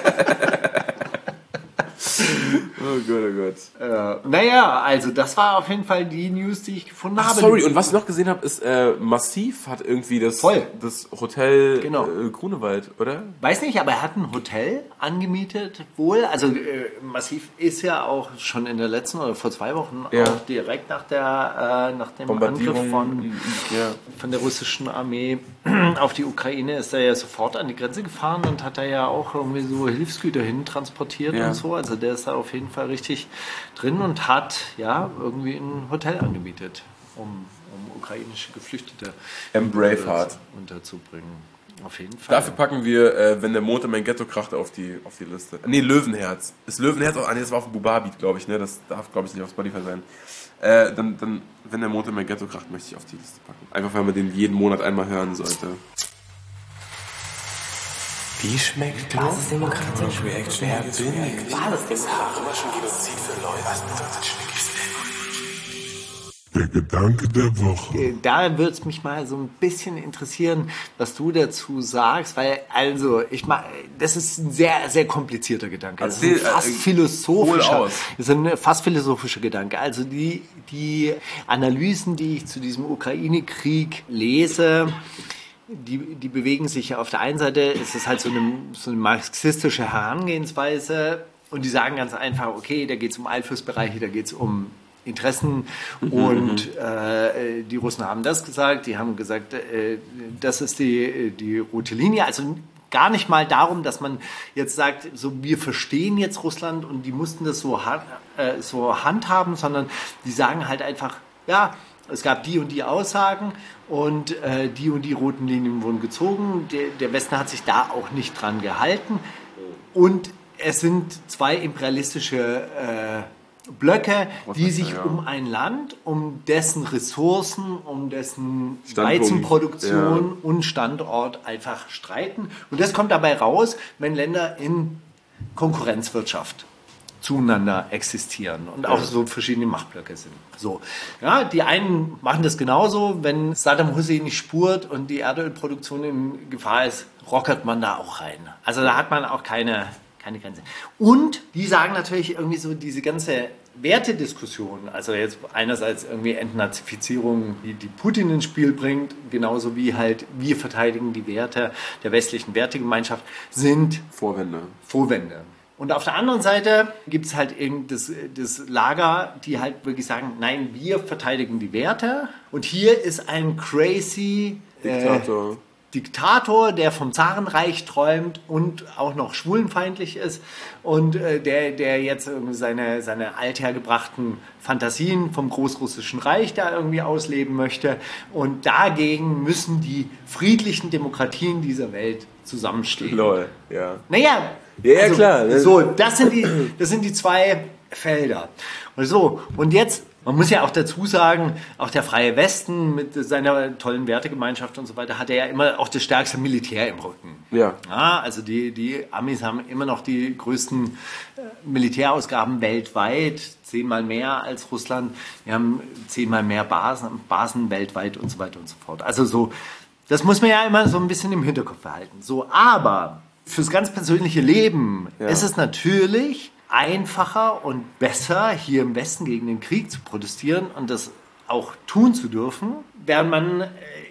Oh Gott. Naja, also das war auf jeden Fall die News, die ich gefunden Ach, habe. sorry, und was ich noch gesehen habe, ist, Massiv hat irgendwie das Hotel Genau. Grunewald, oder? Weiß nicht, aber er hat ein Hotel angemietet wohl. Also Massiv ist ja auch schon in der letzten oder vor 2 Wochen Ja. auch direkt nach dem Bombardierung, Angriff von der russischen Armee auf die Ukraine ist er ja sofort an die Grenze gefahren und hat da ja auch irgendwie so Hilfsgüter hin transportiert Ja. und so. Also der ist da auf jeden Fall richtig drin und hat ja irgendwie ein Hotel angemietet, um ukrainische Geflüchtete Braveheart. unterzubringen. Auf jeden Fall. Dafür packen wir, wenn der Mond in mein Ghetto kracht, auf die Liste. Nee, Löwenherz. Ist Löwenherz auch? Nee, das war auf dem Buba-Beat, glaube ich, ne? Das darf, glaube ich, nicht auf Spotify sein. Dann, wenn der Mond in mein Ghetto kracht, möchte ich auf die Liste packen. Einfach, weil man den jeden Monat einmal hören sollte. Wie schmeckt Basisdemokratie? Reaction? Wer bin ich? Basisdemokratie. Genozid für Leute. Was bedeutet schmeckig? Der Gedanke der Woche. Da würde es mich mal so ein bisschen interessieren, was du dazu sagst, weil also das ist ein sehr, sehr komplizierter Gedanke. Das ist ein fast philosophischer Gedanke. Also die Analysen, die ich zu diesem Ukraine-Krieg lese, die bewegen sich auf der einen Seite, ist es halt so eine marxistische Herangehensweise und die sagen ganz einfach, okay, da geht es um Einflussbereiche, da geht es um Interessen und die Russen haben das gesagt, die haben gesagt, das ist die rote Linie, also gar nicht mal darum, dass man jetzt sagt, so wir verstehen jetzt Russland und die mussten das so handhaben, sondern die sagen halt einfach, ja, es gab die und die Aussagen und die roten Linien wurden gezogen, der Westen hat sich da auch nicht dran gehalten und es sind 2 imperialistische Blöcke, die sich um ein Land, um dessen Ressourcen, um dessen Weizenproduktion und Standort einfach streiten. Und das kommt dabei raus, wenn Länder in Konkurrenzwirtschaft zueinander existieren und auch so verschiedene Machtblöcke sind. So, ja, die einen machen das genauso, wenn Saddam Hussein nicht spurt und die Erdölproduktion in Gefahr ist, rockert man da auch rein. Also da hat man auch keine Grenze. Und die sagen natürlich irgendwie so diese ganze Wertediskussion, also jetzt einerseits irgendwie Entnazifizierung, die Putin ins Spiel bringt, genauso wie halt wir verteidigen die Werte der westlichen Wertegemeinschaft, sind Vorwände. Und auf der anderen Seite gibt es halt eben das Lager, die halt wirklich sagen, nein, wir verteidigen die Werte und hier ist ein crazy Diktator, der vom Zarenreich träumt und auch noch schwulenfeindlich ist und der jetzt irgendwie seine althergebrachten Fantasien vom Großrussischen Reich da irgendwie ausleben möchte. Und dagegen müssen die friedlichen Demokratien dieser Welt zusammenstehen. Lol, ja. Naja, ja, klar. So, das sind die 2 Felder. Und jetzt, man muss ja auch dazu sagen, auch der Freie Westen mit seiner tollen Wertegemeinschaft und so weiter hat ja immer auch das stärkste Militär im Rücken. Ja. Also die Amis haben immer noch die größten Militärausgaben weltweit, 10-mal mehr als Russland. Wir haben 10-mal mehr Basen weltweit und so weiter und so fort. Also so, das muss man ja immer so ein bisschen im Hinterkopf behalten. So, aber fürs ganz persönliche Leben ist es natürlich einfacher und besser, hier im Westen gegen den Krieg zu protestieren und das auch tun zu dürfen, während man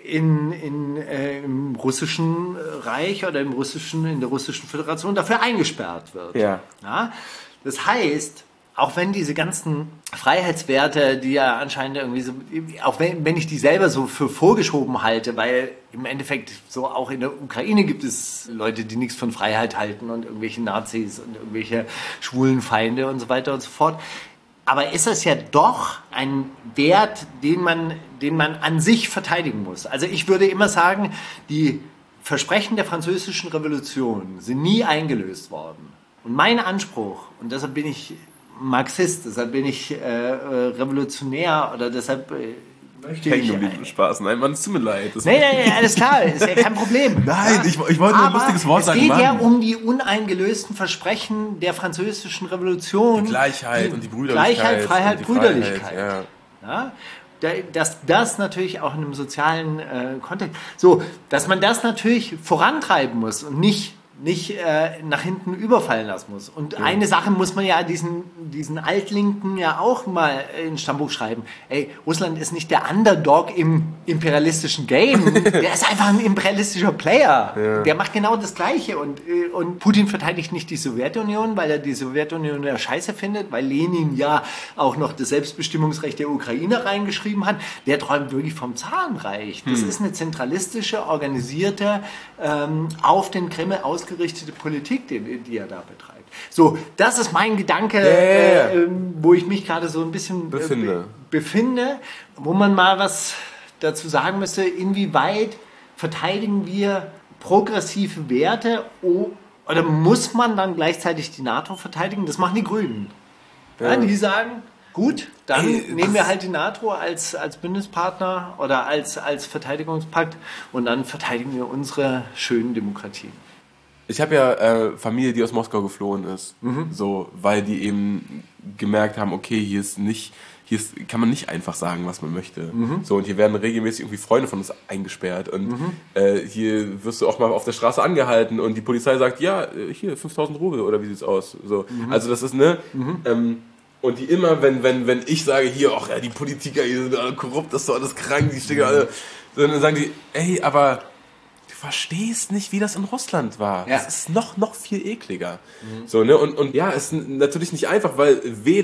im russischen Reich oder in der russischen Föderation dafür eingesperrt wird. Ja. Das heißt, auch wenn diese ganzen Freiheitswerte, die ja anscheinend irgendwie so, auch wenn ich die selber so für vorgeschoben halte, weil im Endeffekt so auch in der Ukraine gibt es Leute, die nichts von Freiheit halten und irgendwelche Nazis und irgendwelche schwulen Feinde und so weiter und so fort. Aber ist es ja doch ein Wert, den man an sich verteidigen muss. Also ich würde immer sagen, die Versprechen der Französischen Revolution sind nie eingelöst worden. Und mein Anspruch, und deshalb bin ich Marxist, deshalb bin ich revolutionär oder deshalb möchte ich... Spaß. Nein, Mann, es tut mir leid. Nee, alles klar, ist ja kein Problem. Nein, ich wollte nur ein lustiges Wort sagen. Es geht ja um die uneingelösten Versprechen der Französischen Revolution. Die Gleichheit und die Brüderlichkeit. Gleichheit, Freiheit, die Brüderlichkeit. Freiheit, ja. Dass das natürlich auch in einem sozialen Kontext, so, dass man das natürlich vorantreiben muss und nicht nach hinten überfallen lassen muss. Und eine Sache muss man ja diesen Altlinken ja auch mal ins Stammbuch schreiben. Ey, Russland ist nicht der Underdog im imperialistischen Game. Der ist einfach ein imperialistischer Player. Ja. Der macht genau das Gleiche. Und Putin verteidigt nicht die Sowjetunion, weil er die Sowjetunion ja scheiße findet, weil Lenin ja auch noch das Selbstbestimmungsrecht der Ukraine reingeschrieben hat. Der träumt wirklich vom Zarenreich. Das ist eine zentralistische, organisierte, auf den Kreml ausgerichtete Politik, die er da betreibt. So, das ist mein Gedanke, wo ich mich gerade so ein bisschen befinde, wo man mal was dazu sagen müsste, inwieweit verteidigen wir progressive Werte oder muss man dann gleichzeitig die NATO verteidigen? Das machen die Grünen. Ja, die sagen, gut, dann nehmen wir halt die NATO als Bündnispartner oder als Verteidigungspakt und dann verteidigen wir unsere schönen Demokratien. Ich habe ja Familie, die aus Moskau geflohen ist, so, weil die eben gemerkt haben, okay, hier kann man nicht einfach sagen, was man möchte. So, und hier werden regelmäßig irgendwie Freunde von uns eingesperrt und hier wirst du auch mal auf der Straße angehalten und die Polizei sagt, ja, hier 5.000 Rubel oder wie sieht's aus? So, also das ist und die immer, wenn ich sage, hier, ach ja, die Politiker, die sind alle korrupt, das ist doch alles krank, die stecken alle, dann sagen die, ey, aber verstehst nicht, wie das in Russland war. Ja. Das ist noch viel ekliger. So, ne? Und ja, es ist natürlich nicht einfach, weil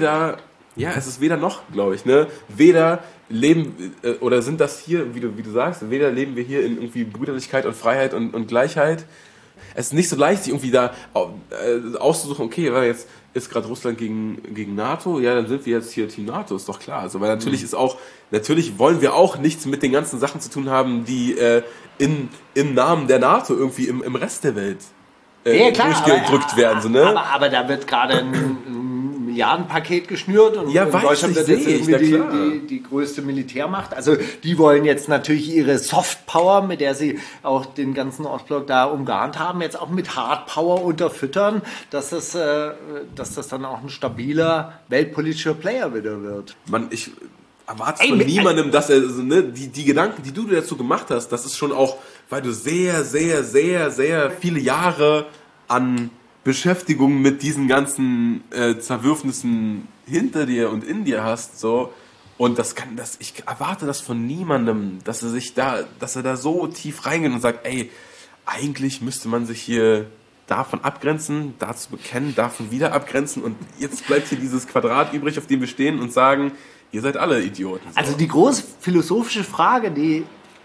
es ist weder noch, glaube ich, ne? Weder leben, oder sind das hier, wie du sagst, weder leben wir hier in irgendwie Brüderlichkeit und Freiheit und Gleichheit. Es ist nicht so leicht, sich irgendwie da auszusuchen, okay, weil jetzt ist gerade Russland gegen NATO, ja, dann sind wir jetzt hier Team NATO, ist doch klar. Also, weil natürlich wollen wir auch nichts mit den ganzen Sachen zu tun haben, die im Namen der NATO irgendwie im Rest der Welt durchgedrückt werden. So, ne? Aber da wird gerade ein Milliardenpaket geschnürt und in Deutschland wird jetzt irgendwie die größte Militärmacht. Also die wollen jetzt natürlich ihre Softpower, mit der sie auch den ganzen Ostblock da umgarnt haben, jetzt auch mit Hardpower unterfüttern, dass das dann auch ein stabiler weltpolitischer Player wieder wird. Ich erwarte von niemandem, dass er die Gedanken, die du dir dazu gemacht hast, das ist schon auch, weil du sehr, sehr, sehr, sehr viele Jahre an Beschäftigung mit diesen ganzen Zerwürfnissen hinter dir und in dir hast, so. Und ich erwarte das von niemandem, dass er da so tief reingeht und sagt, ey, eigentlich müsste man sich hier davon abgrenzen, dazu bekennen, davon wieder abgrenzen und jetzt bleibt hier dieses Quadrat übrig, auf dem wir stehen und sagen, ihr seid alle Idioten. So. Also die große philosophische Frage, die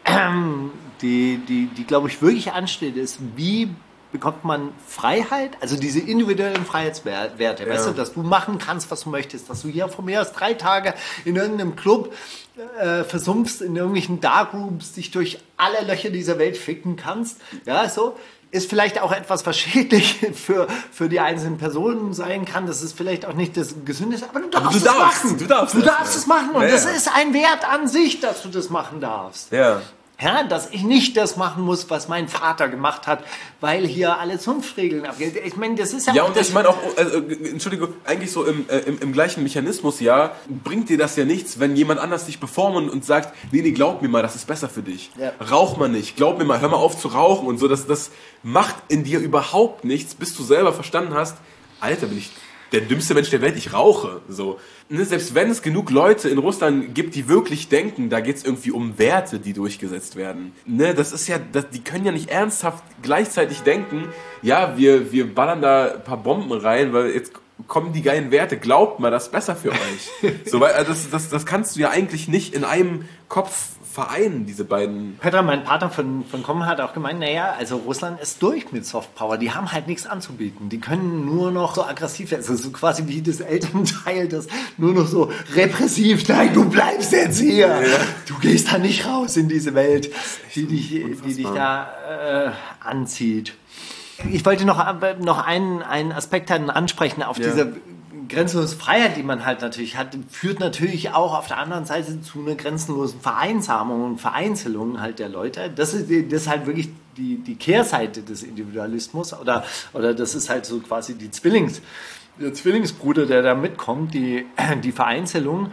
glaube ich wirklich ansteht, ist, wie bekommt man Freiheit, also diese individuellen Freiheitswerte, weißt du, dass du machen kannst, was du möchtest, dass du hier von mir aus 3 Tage in irgendeinem Club versumpfst, in irgendwelchen Darkrooms dich durch alle Löcher dieser Welt ficken kannst, ja, so, ist vielleicht auch etwas, was schädlich für die einzelnen Personen sein kann, das ist vielleicht auch nicht das Gesündeste, aber du darfst es machen. Du darfst es machen und das ist ein Wert an sich, dass du das machen darfst. Ja. Ja, dass ich nicht das machen muss, was mein Vater gemacht hat, weil hier alle Zunftregeln abgehen. Ich meine, das ist ja... Ja, und ich meine auch, Entschuldigung, eigentlich so im gleichen Mechanismus, ja, bringt dir das ja nichts, wenn jemand anders dich beformt und sagt, nee, glaub mir mal, das ist besser für dich. Ja. Rauch mal nicht, glaub mir mal, hör mal auf zu rauchen und so. Das macht in dir überhaupt nichts, bis du selber verstanden hast, Alter, bin ich der dümmste Mensch der Welt, ich rauche. So. Ne, selbst wenn es genug Leute in Russland gibt, die wirklich denken, da geht es irgendwie um Werte, die durchgesetzt werden. Ne, die können ja nicht ernsthaft gleichzeitig denken, ja, wir ballern da ein paar Bomben rein, weil jetzt kommen die geilen Werte, glaubt mal, das ist besser für euch. So, weil das kannst du ja eigentlich nicht in einem Kopf vereinen, diese beiden. Petra, mein Partner von Kommen hat auch gemeint, naja, also Russland ist durch mit Softpower, die haben halt nichts anzubieten. Die können nur noch so aggressiv werden, also so quasi wie das Elternteil, das nur noch so repressiv, nein, du bleibst jetzt hier. Ja. Du gehst da nicht raus in diese Welt, die dich da anzieht. Ich wollte noch einen Aspekt ansprechen auf diese grenzenlose Freiheit, die man halt natürlich hat, führt natürlich auch auf der anderen Seite zu einer grenzenlosen Vereinsamung und Vereinzelung halt der Leute. Das ist halt wirklich die Kehrseite des Individualismus oder das ist halt so quasi der Zwillingsbruder, der da mitkommt, die Vereinzelung.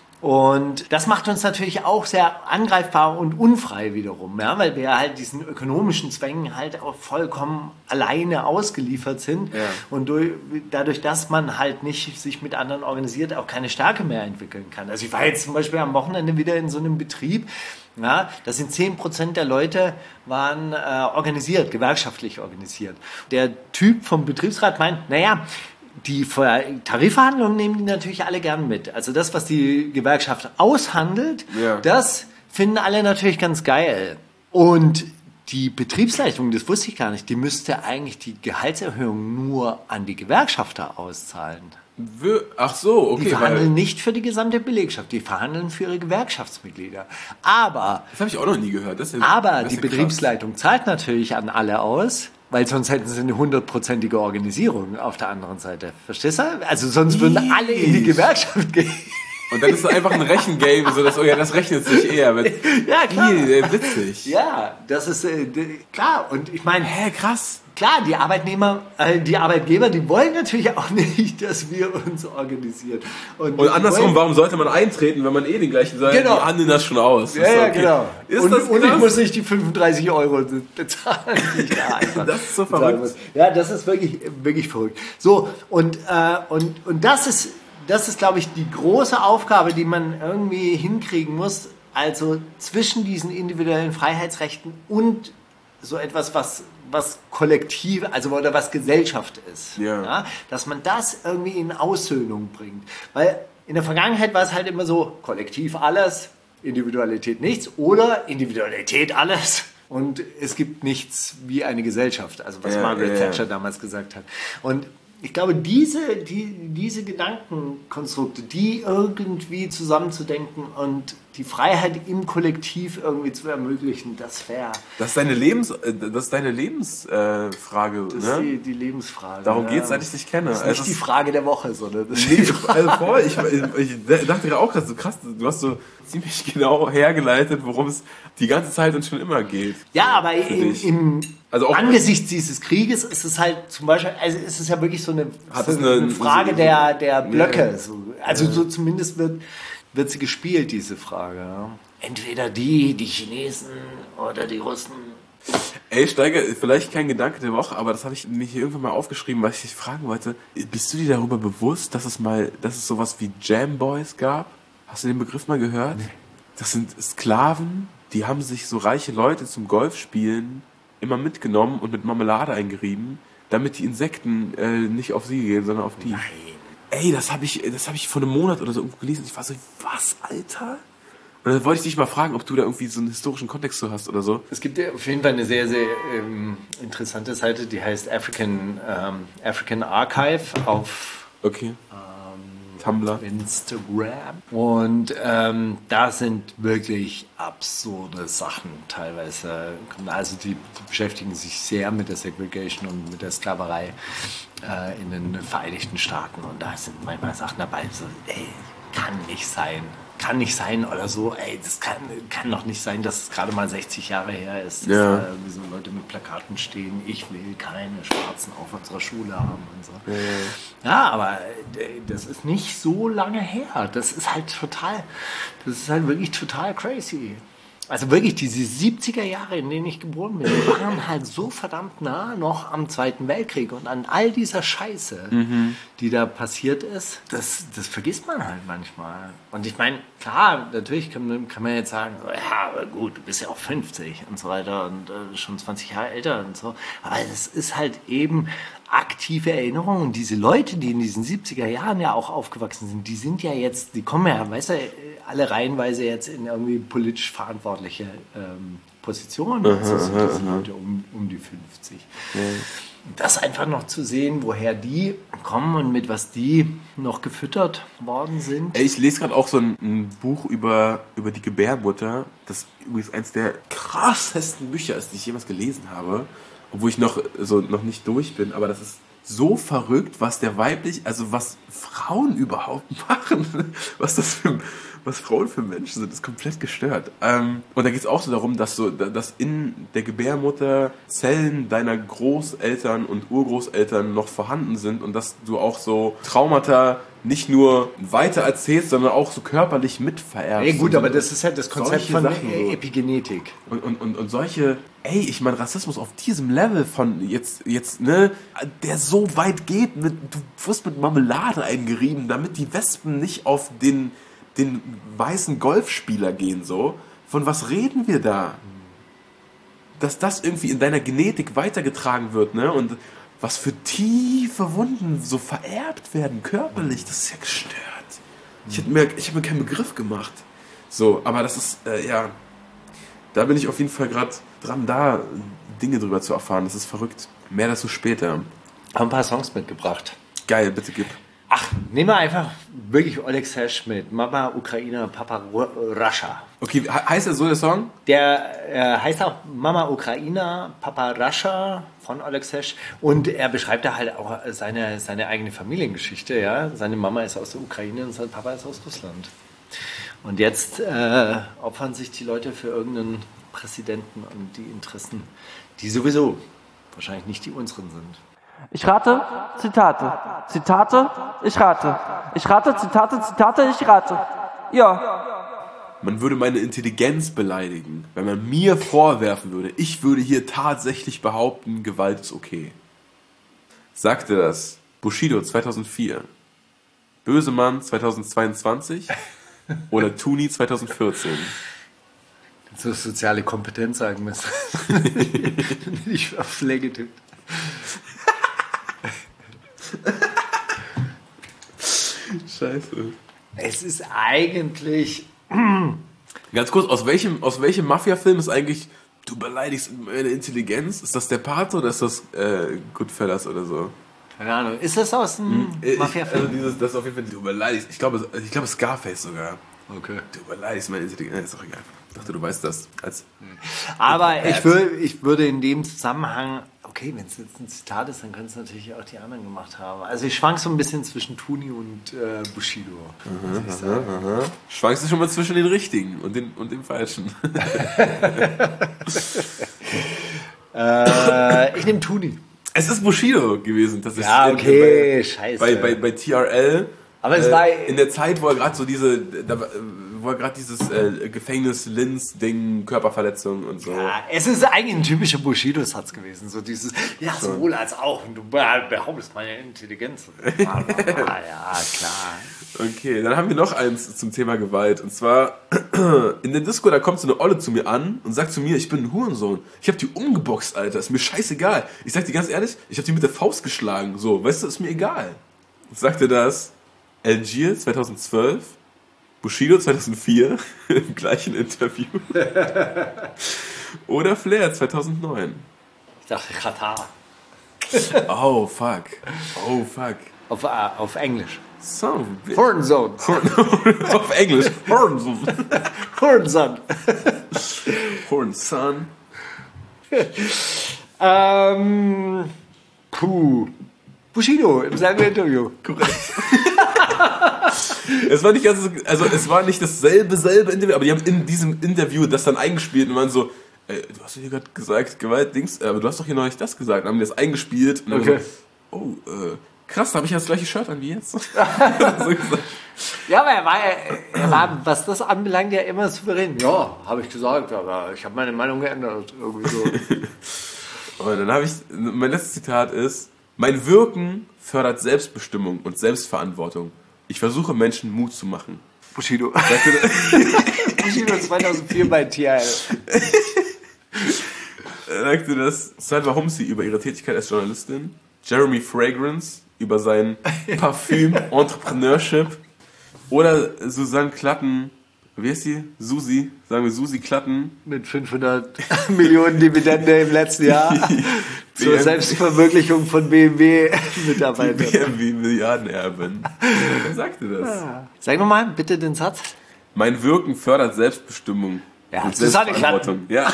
Und das macht uns natürlich auch sehr angreifbar und unfrei wiederum, ja, weil wir halt diesen ökonomischen Zwängen halt auch vollkommen alleine ausgeliefert sind und dadurch, dass man halt nicht sich mit anderen organisiert, auch keine Stärke mehr entwickeln kann. Also ich war jetzt zum Beispiel am Wochenende wieder in so einem Betrieb, ja, da sind 10% der Leute waren organisiert, gewerkschaftlich organisiert. Der Typ vom Betriebsrat meint, naja, die Tarifverhandlungen nehmen die natürlich alle gern mit. Also das, was die Gewerkschaft aushandelt, das finden alle natürlich ganz geil. Und die Betriebsleitung, das wusste ich gar nicht, die müsste eigentlich die Gehaltserhöhung nur an die Gewerkschafter auszahlen. Ach so, okay. Die verhandeln nicht für die gesamte Belegschaft, die verhandeln für ihre Gewerkschaftsmitglieder. Aber das habe ich auch noch nie gehört. Die Betriebsleitung zahlt natürlich an alle aus, weil sonst hätten sie eine 100%ige Organisierung auf der anderen Seite. Verstehst du? Also sonst würden alle in die Gewerkschaft gehen. Und dann ist es einfach ein Rechengame, so dass, das rechnet sich eher. Ja, klar. Witzig. Ja, das ist klar. Und ich meine, krass. Klar, die Arbeitgeber, die wollen natürlich auch nicht, dass wir uns organisieren. Und andersrum, warum sollte man eintreten, wenn man den gleichen sagt, die handeln das schon aus. Ja, genau. Und ich muss nicht die 35 € bezahlen, die ich da einfach das ist so verrückt. Ja, das ist wirklich verrückt. So, und das ist, glaube ich, die große Aufgabe, die man irgendwie hinkriegen muss, also zwischen diesen individuellen Freiheitsrechten und so etwas, was kollektiv, also oder was Gesellschaft ist. Ja, dass man das irgendwie in Aussöhnung bringt. Weil in der Vergangenheit war es halt immer so, kollektiv alles, Individualität nichts oder Individualität alles und es gibt nichts wie eine Gesellschaft, also was Margaret Thatcher damals gesagt hat. Und ich glaube, diese Gedankenkonstrukte, die irgendwie zusammenzudenken und die Freiheit im Kollektiv irgendwie zu ermöglichen, das wäre... Das ist deine Lebensfrage, das ist die Lebensfrage. Darum geht es, seit ich dich kenne. Das ist nicht die Frage der Woche, sondern das ist ich dachte ja auch, krass, du hast so ziemlich genau hergeleitet, worum es die ganze Zeit und schon immer geht. Ja, aber angesichts dieses Krieges ist es halt zum Beispiel, also ist es ja wirklich so eine Frage der Blöcke. Also so zumindest wird sie gespielt, diese Frage. Ja. Entweder die Chinesen oder die Russen. Ey, Steiger, vielleicht kein Gedanke der Woche, aber das habe ich mir hier irgendwann mal aufgeschrieben, weil ich dich fragen wollte. Bist du dir darüber bewusst, dass es sowas wie Jamboys gab? Hast du den Begriff mal gehört? Nee. Das sind Sklaven, die haben sich so reiche Leute zum Golfspielen immer mitgenommen und mit Marmelade eingerieben, damit die Insekten nicht auf sie gehen, sondern auf die. Nein. Ey, das hab ich vor einem Monat oder so irgendwo gelesen. Ich war so, was, Alter? Und dann wollte ich dich mal fragen, ob du da irgendwie so einen historischen Kontext so hast oder so. Es gibt ja auf jeden Fall eine sehr, sehr interessante Seite, die heißt African Archive auf Tumblr, Instagram. Und da sind wirklich absurde Sachen teilweise. Also die beschäftigen sich sehr mit der Segregation und mit der Sklaverei in den Vereinigten Staaten. Und da sind manchmal Sachen dabei, so, ey, kann nicht sein oder so, ey, das kann doch nicht sein, dass es gerade mal 60 Jahre her ist, dass so Leute mit Plakaten stehen, ich will keine Schwarzen auf unserer Schule haben und so. Ja, aber das ist nicht so lange her. Das ist halt wirklich total crazy. Also wirklich, diese 70er Jahre, in denen ich geboren bin, waren halt so verdammt nah noch am Zweiten Weltkrieg und an all dieser Scheiße, die da passiert ist, das vergisst man halt manchmal. Und ich meine, klar, natürlich kann man jetzt sagen, ja, aber gut, du bist ja auch 50 und so weiter und schon 20 Jahre älter und so. Aber es ist halt eben aktive Erinnerung. Und diese Leute, die in diesen 70er Jahren ja auch aufgewachsen sind, die sind ja jetzt, die kommen ja, weißt du, alle reihenweise jetzt in irgendwie politisch verantwortliche Positionen. Also sind diese Leute um die 50. Das einfach noch zu sehen, woher die kommen und mit was die noch gefüttert worden sind. Ich lese gerade auch so ein Buch über die Gebärmutter, das übrigens eins der krassesten Bücher ist, die ich jemals gelesen habe, obwohl ich noch nicht durch bin, aber das ist so verrückt, was was Frauen überhaupt machen, was Frauen für Menschen sind, ist komplett gestört. Und da geht es auch so darum, dass in der Gebärmutter Zellen deiner Großeltern und Urgroßeltern noch vorhanden sind und dass du auch so Traumata nicht nur weiter erzählst, sondern auch so körperlich mitvererbst. Ja gut, aber das ist halt das Konzept von Sachen, Epigenetik. Und solche, ich meine, Rassismus auf diesem Level von jetzt, ne, der so weit geht, du wirst mit Marmelade eingerieben, damit die Wespen nicht auf den weißen Golfspieler gehen, so. Von was reden wir da? Dass das irgendwie in deiner Genetik weitergetragen wird, ne? Und was für tiefe Wunden so vererbt werden, körperlich, das ist ja gestört. Ich hab mir keinen Begriff gemacht. So, aber das ist, da bin ich auf jeden Fall gerade dran, da Dinge drüber zu erfahren. Das ist verrückt. Mehr dazu später. Haben ein paar Songs mitgebracht. Geil, bitte gib. Ach, nehmen wir einfach wirklich Oleg Sesh mit. Mama Ukraina, Papa Russia. Okay, heißt er so der Song? Der heißt auch Mama Ukraina, Papa Russia von Oleg Sesh. Und er beschreibt da halt auch seine eigene Familiengeschichte. Ja? Seine Mama ist aus der Ukraine und sein Papa ist aus Russland. Und jetzt opfern sich die Leute für irgendeinen Präsidenten und die Interessen, die sowieso wahrscheinlich nicht die unseren sind. Ich rate, Zitate. Zitate, ich rate. Ich rate, Zitate, Zitate, ich rate. Ja. Man würde meine Intelligenz beleidigen, wenn man mir vorwerfen würde, ich würde hier tatsächlich behaupten, Gewalt ist okay. Sagte das Bushido 2004, Bösemann 2022 oder Tuni 2014? So soziale Kompetenz sagen müssen. Ich war Pflegetyp. Scheiße. Es ist eigentlich... Ganz kurz, aus welchem Mafia-Film ist eigentlich, du beleidigst meine Intelligenz? Ist das der Pate oder ist das Goodfellas oder so? Keine Ahnung. Ist das aus einem Mafia-Film? Also das ist auf jeden Fall, du beleidigst, ich glaube Scarface sogar. Okay. Du beleidigst meine Intelligenz, ist doch egal. Ich dachte, du weißt das. Aber ich würde in dem Zusammenhang, okay, wenn es jetzt ein Zitat ist, dann können es natürlich auch die anderen gemacht haben. Also ich schwank so ein bisschen zwischen Tuni und Bushido. Schwankst du schon mal zwischen den Richtigen und dem Falschen? Ich nehme Tuni. Es ist Bushido gewesen. Das ist ja, okay, scheiße. Bei TRL. Aber es war in der Zeit, wo er gerade so dieses Gefängnis-Linz-Ding, Körperverletzung und so. Ja, es ist eigentlich ein typischer Bushido-Satz gewesen. So dieses, ja, sowohl als auch. Und du behauptest meine Intelligenz. Ja, klar. Okay, dann haben wir noch eins zum Thema Gewalt. Und zwar, in der Disco, da kommt so eine Olle zu mir an und sagt zu mir, ich bin ein Hurensohn. Ich hab die umgeboxt, Alter. Ist mir scheißegal. Ich sag dir ganz ehrlich, ich hab die mit der Faust geschlagen. So, weißt du, ist mir egal. Sagte das Algier 2012, Bushido 2004 im gleichen Interview oder Flair 2009. Ich dachte Katar. Oh fuck. Auf Englisch. So, Hornzone. auf Englisch. Hornzone. Hornzone. Hornzone. Bushido im selben Interview. Korrekt. Es war nicht ganz so, also es war nicht dasselbe Interview, aber die haben in diesem Interview das dann eingespielt und waren so, ey, du hast doch hier gerade gesagt, Gewalt, Dings, aber du hast doch hier noch nicht das gesagt. Und haben die das eingespielt und dann okay. So, krass, da habe ich ja das gleiche Shirt an wie jetzt. So gesagt. Ja, aber er war, was das anbelangt, ja immer souverän. Ja, habe ich gesagt, aber ich habe meine Meinung geändert. Irgendwie so. Und dann habe ich, mein letztes Zitat ist, mein Wirken fördert Selbstbestimmung und Selbstverantwortung. Ich versuche Menschen Mut zu machen. Bushido. Bushido 2004 bei TRL. Sagte das Salva Humsi über ihre Tätigkeit als Journalistin. Jeremy Fragrance über sein Parfüm Entrepreneurship oder Susanne Klatten, wie heißt die? Susi, sagen wir Susi Klatten. Mit 500 Millionen Dividende im letzten Jahr zur Selbstverwirklichung von BMW-Mitarbeitern. BMW-Milliardenerbin. Wer sagte das? Ja. Sag nochmal bitte den Satz. Mein Wirken fördert Selbstbestimmung. Ja, und Susanne Selbstverantwortung. Ja.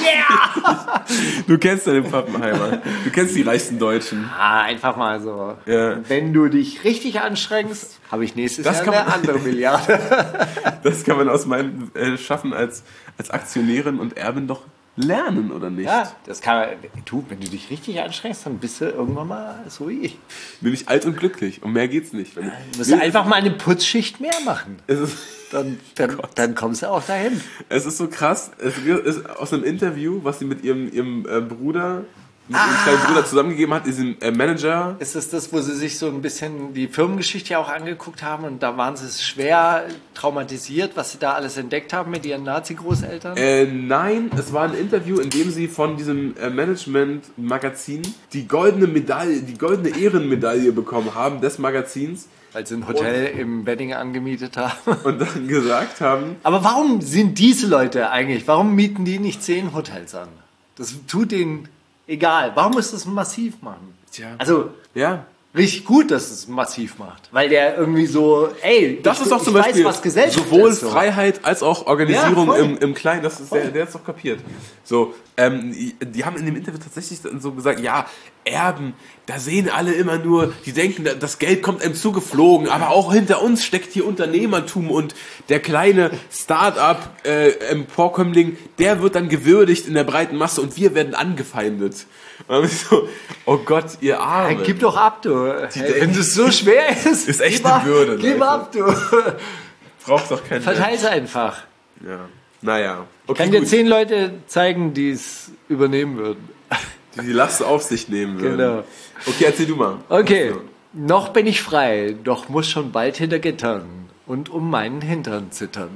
Du kennst ja den Pappenheimer. Du kennst die reichsten Deutschen. Einfach mal so. Ja. Wenn du dich richtig anstrengst, habe ich nächstes Jahr eine andere Milliarde. Das kann man aus meinem Schaffen als Aktionärin und Erbin doch lernen, oder nicht? Ja, das kann man. Du, wenn du dich richtig anstrengst, dann bist du irgendwann mal so wie ich. Bin ich alt und glücklich. Um mehr geht's nicht. Du musst einfach mal eine Putzschicht mehr machen. Es ist, Dann kommst du auch dahin. es ist so krass. Es ist aus einem Interview, was sie mit ihrem Bruder, mit ihrem kleinen Bruder zusammengegeben hat, diesem Manager. Ist das, wo sie sich so ein bisschen die Firmengeschichte auch angeguckt haben und da waren sie schwer traumatisiert, was sie da alles entdeckt haben mit ihren Nazi-Großeltern? Nein, es war ein Interview, in dem sie von diesem Management-Magazin die goldene Ehrenmedaille bekommen haben des Magazins. Weil sie ein Hotel im Wedding angemietet haben. Und dann gesagt haben... Aber warum sind diese Leute eigentlich, warum mieten die nicht 10 Hotels an? Das tut denen egal. Warum muss das massiv machen? Tja. Also, Ja. richtig gut, dass es massiv macht. Weil der irgendwie so, Das ist doch zum ich Beispiel weiß, was Gesellschaft sowohl ist, so. Freiheit als auch Organisierung Ja, voll. im Kleinen. Das ist der hat's doch kapiert. So, die haben in dem Interview tatsächlich so gesagt, ja, Erben, da sehen alle immer nur, die denken, das Geld kommt einem zugeflogen, aber auch hinter uns steckt hier Unternehmertum und der kleine Start-up Emporkömmling, der wird dann gewürdigt in der breiten Masse und wir werden angefeindet. Und dann bin ich so, oh Gott, ihr Arme. Hey, gib doch ab, du. Hey, wenn das so schwer ist, Ist echt gib eine ab, Bürde, Gib Leute. ab, du. Braucht doch keinen Verteil's einfach. Ja. Naja. Ich kann dir 10 Leute zeigen, die es übernehmen würden. Die Last auf sich nehmen würden. Genau. Okay, erzähl du mal. Okay, So. noch bin ich frei, doch muss schon bald hinter Gittern und um meinen Hintern zittern.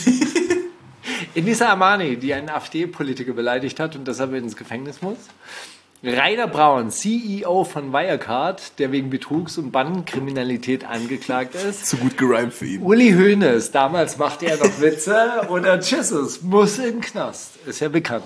Elisa Armani, die einen AfD-Politiker beleidigt hat und deshalb ins Gefängnis muss. Rainer Braun, CEO von Wirecard, der wegen Betrugs- und Bandenkriminalität angeklagt ist. Zu gut gereimt für ihn. Uli Hoeneß, damals machte er noch Witze. Oder Jesus, muss in den Knast. Ist ja bekannt.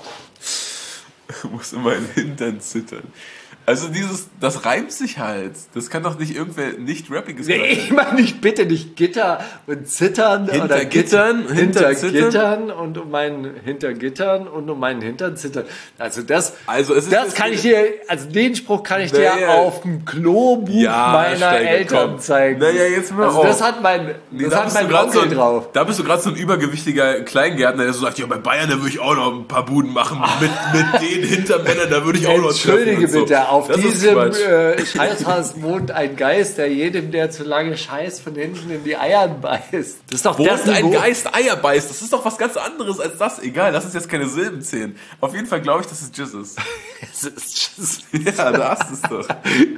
Muss immer in den Hintern zittern. Also das reimt sich halt. Das kann doch nicht irgendwer nicht rappiges Nee, ich meine nicht bitte nicht Gitter und Zittern Hinter oder Gittern, hinter Zittern? Gittern und um meinen hinter Gittern und um meinen Hintern zittern. Also es ist das kann ich dir, also den Spruch kann ich dir Naja. auf dem Klobuch meiner Steiger, Eltern komm. zeigen. Naja, jetzt mal also auf. das hat mein so Onkel drauf. Da bist du gerade so ein übergewichtiger Kleingärtner, der so sagt, ja, bei Bayern, da würde ich auch noch ein paar Buden machen. Mit den Hintermännern, da würde ich auch noch treffen. Entschuldige und so. bitte, auf Das ist diesem Quatsch. Scheißhaus wohnt ein Geist, der jedem, der zu lange scheißt, von hinten in die Eier beißt. Das ist doch Wo das ein Niveau. Geist Eier beißt, das ist doch was ganz anderes als das. Egal, lass uns jetzt keine Silben zählen. Auf jeden Fall glaube ich, dass es Jizz ist. Es ist Ja, da hast du es doch.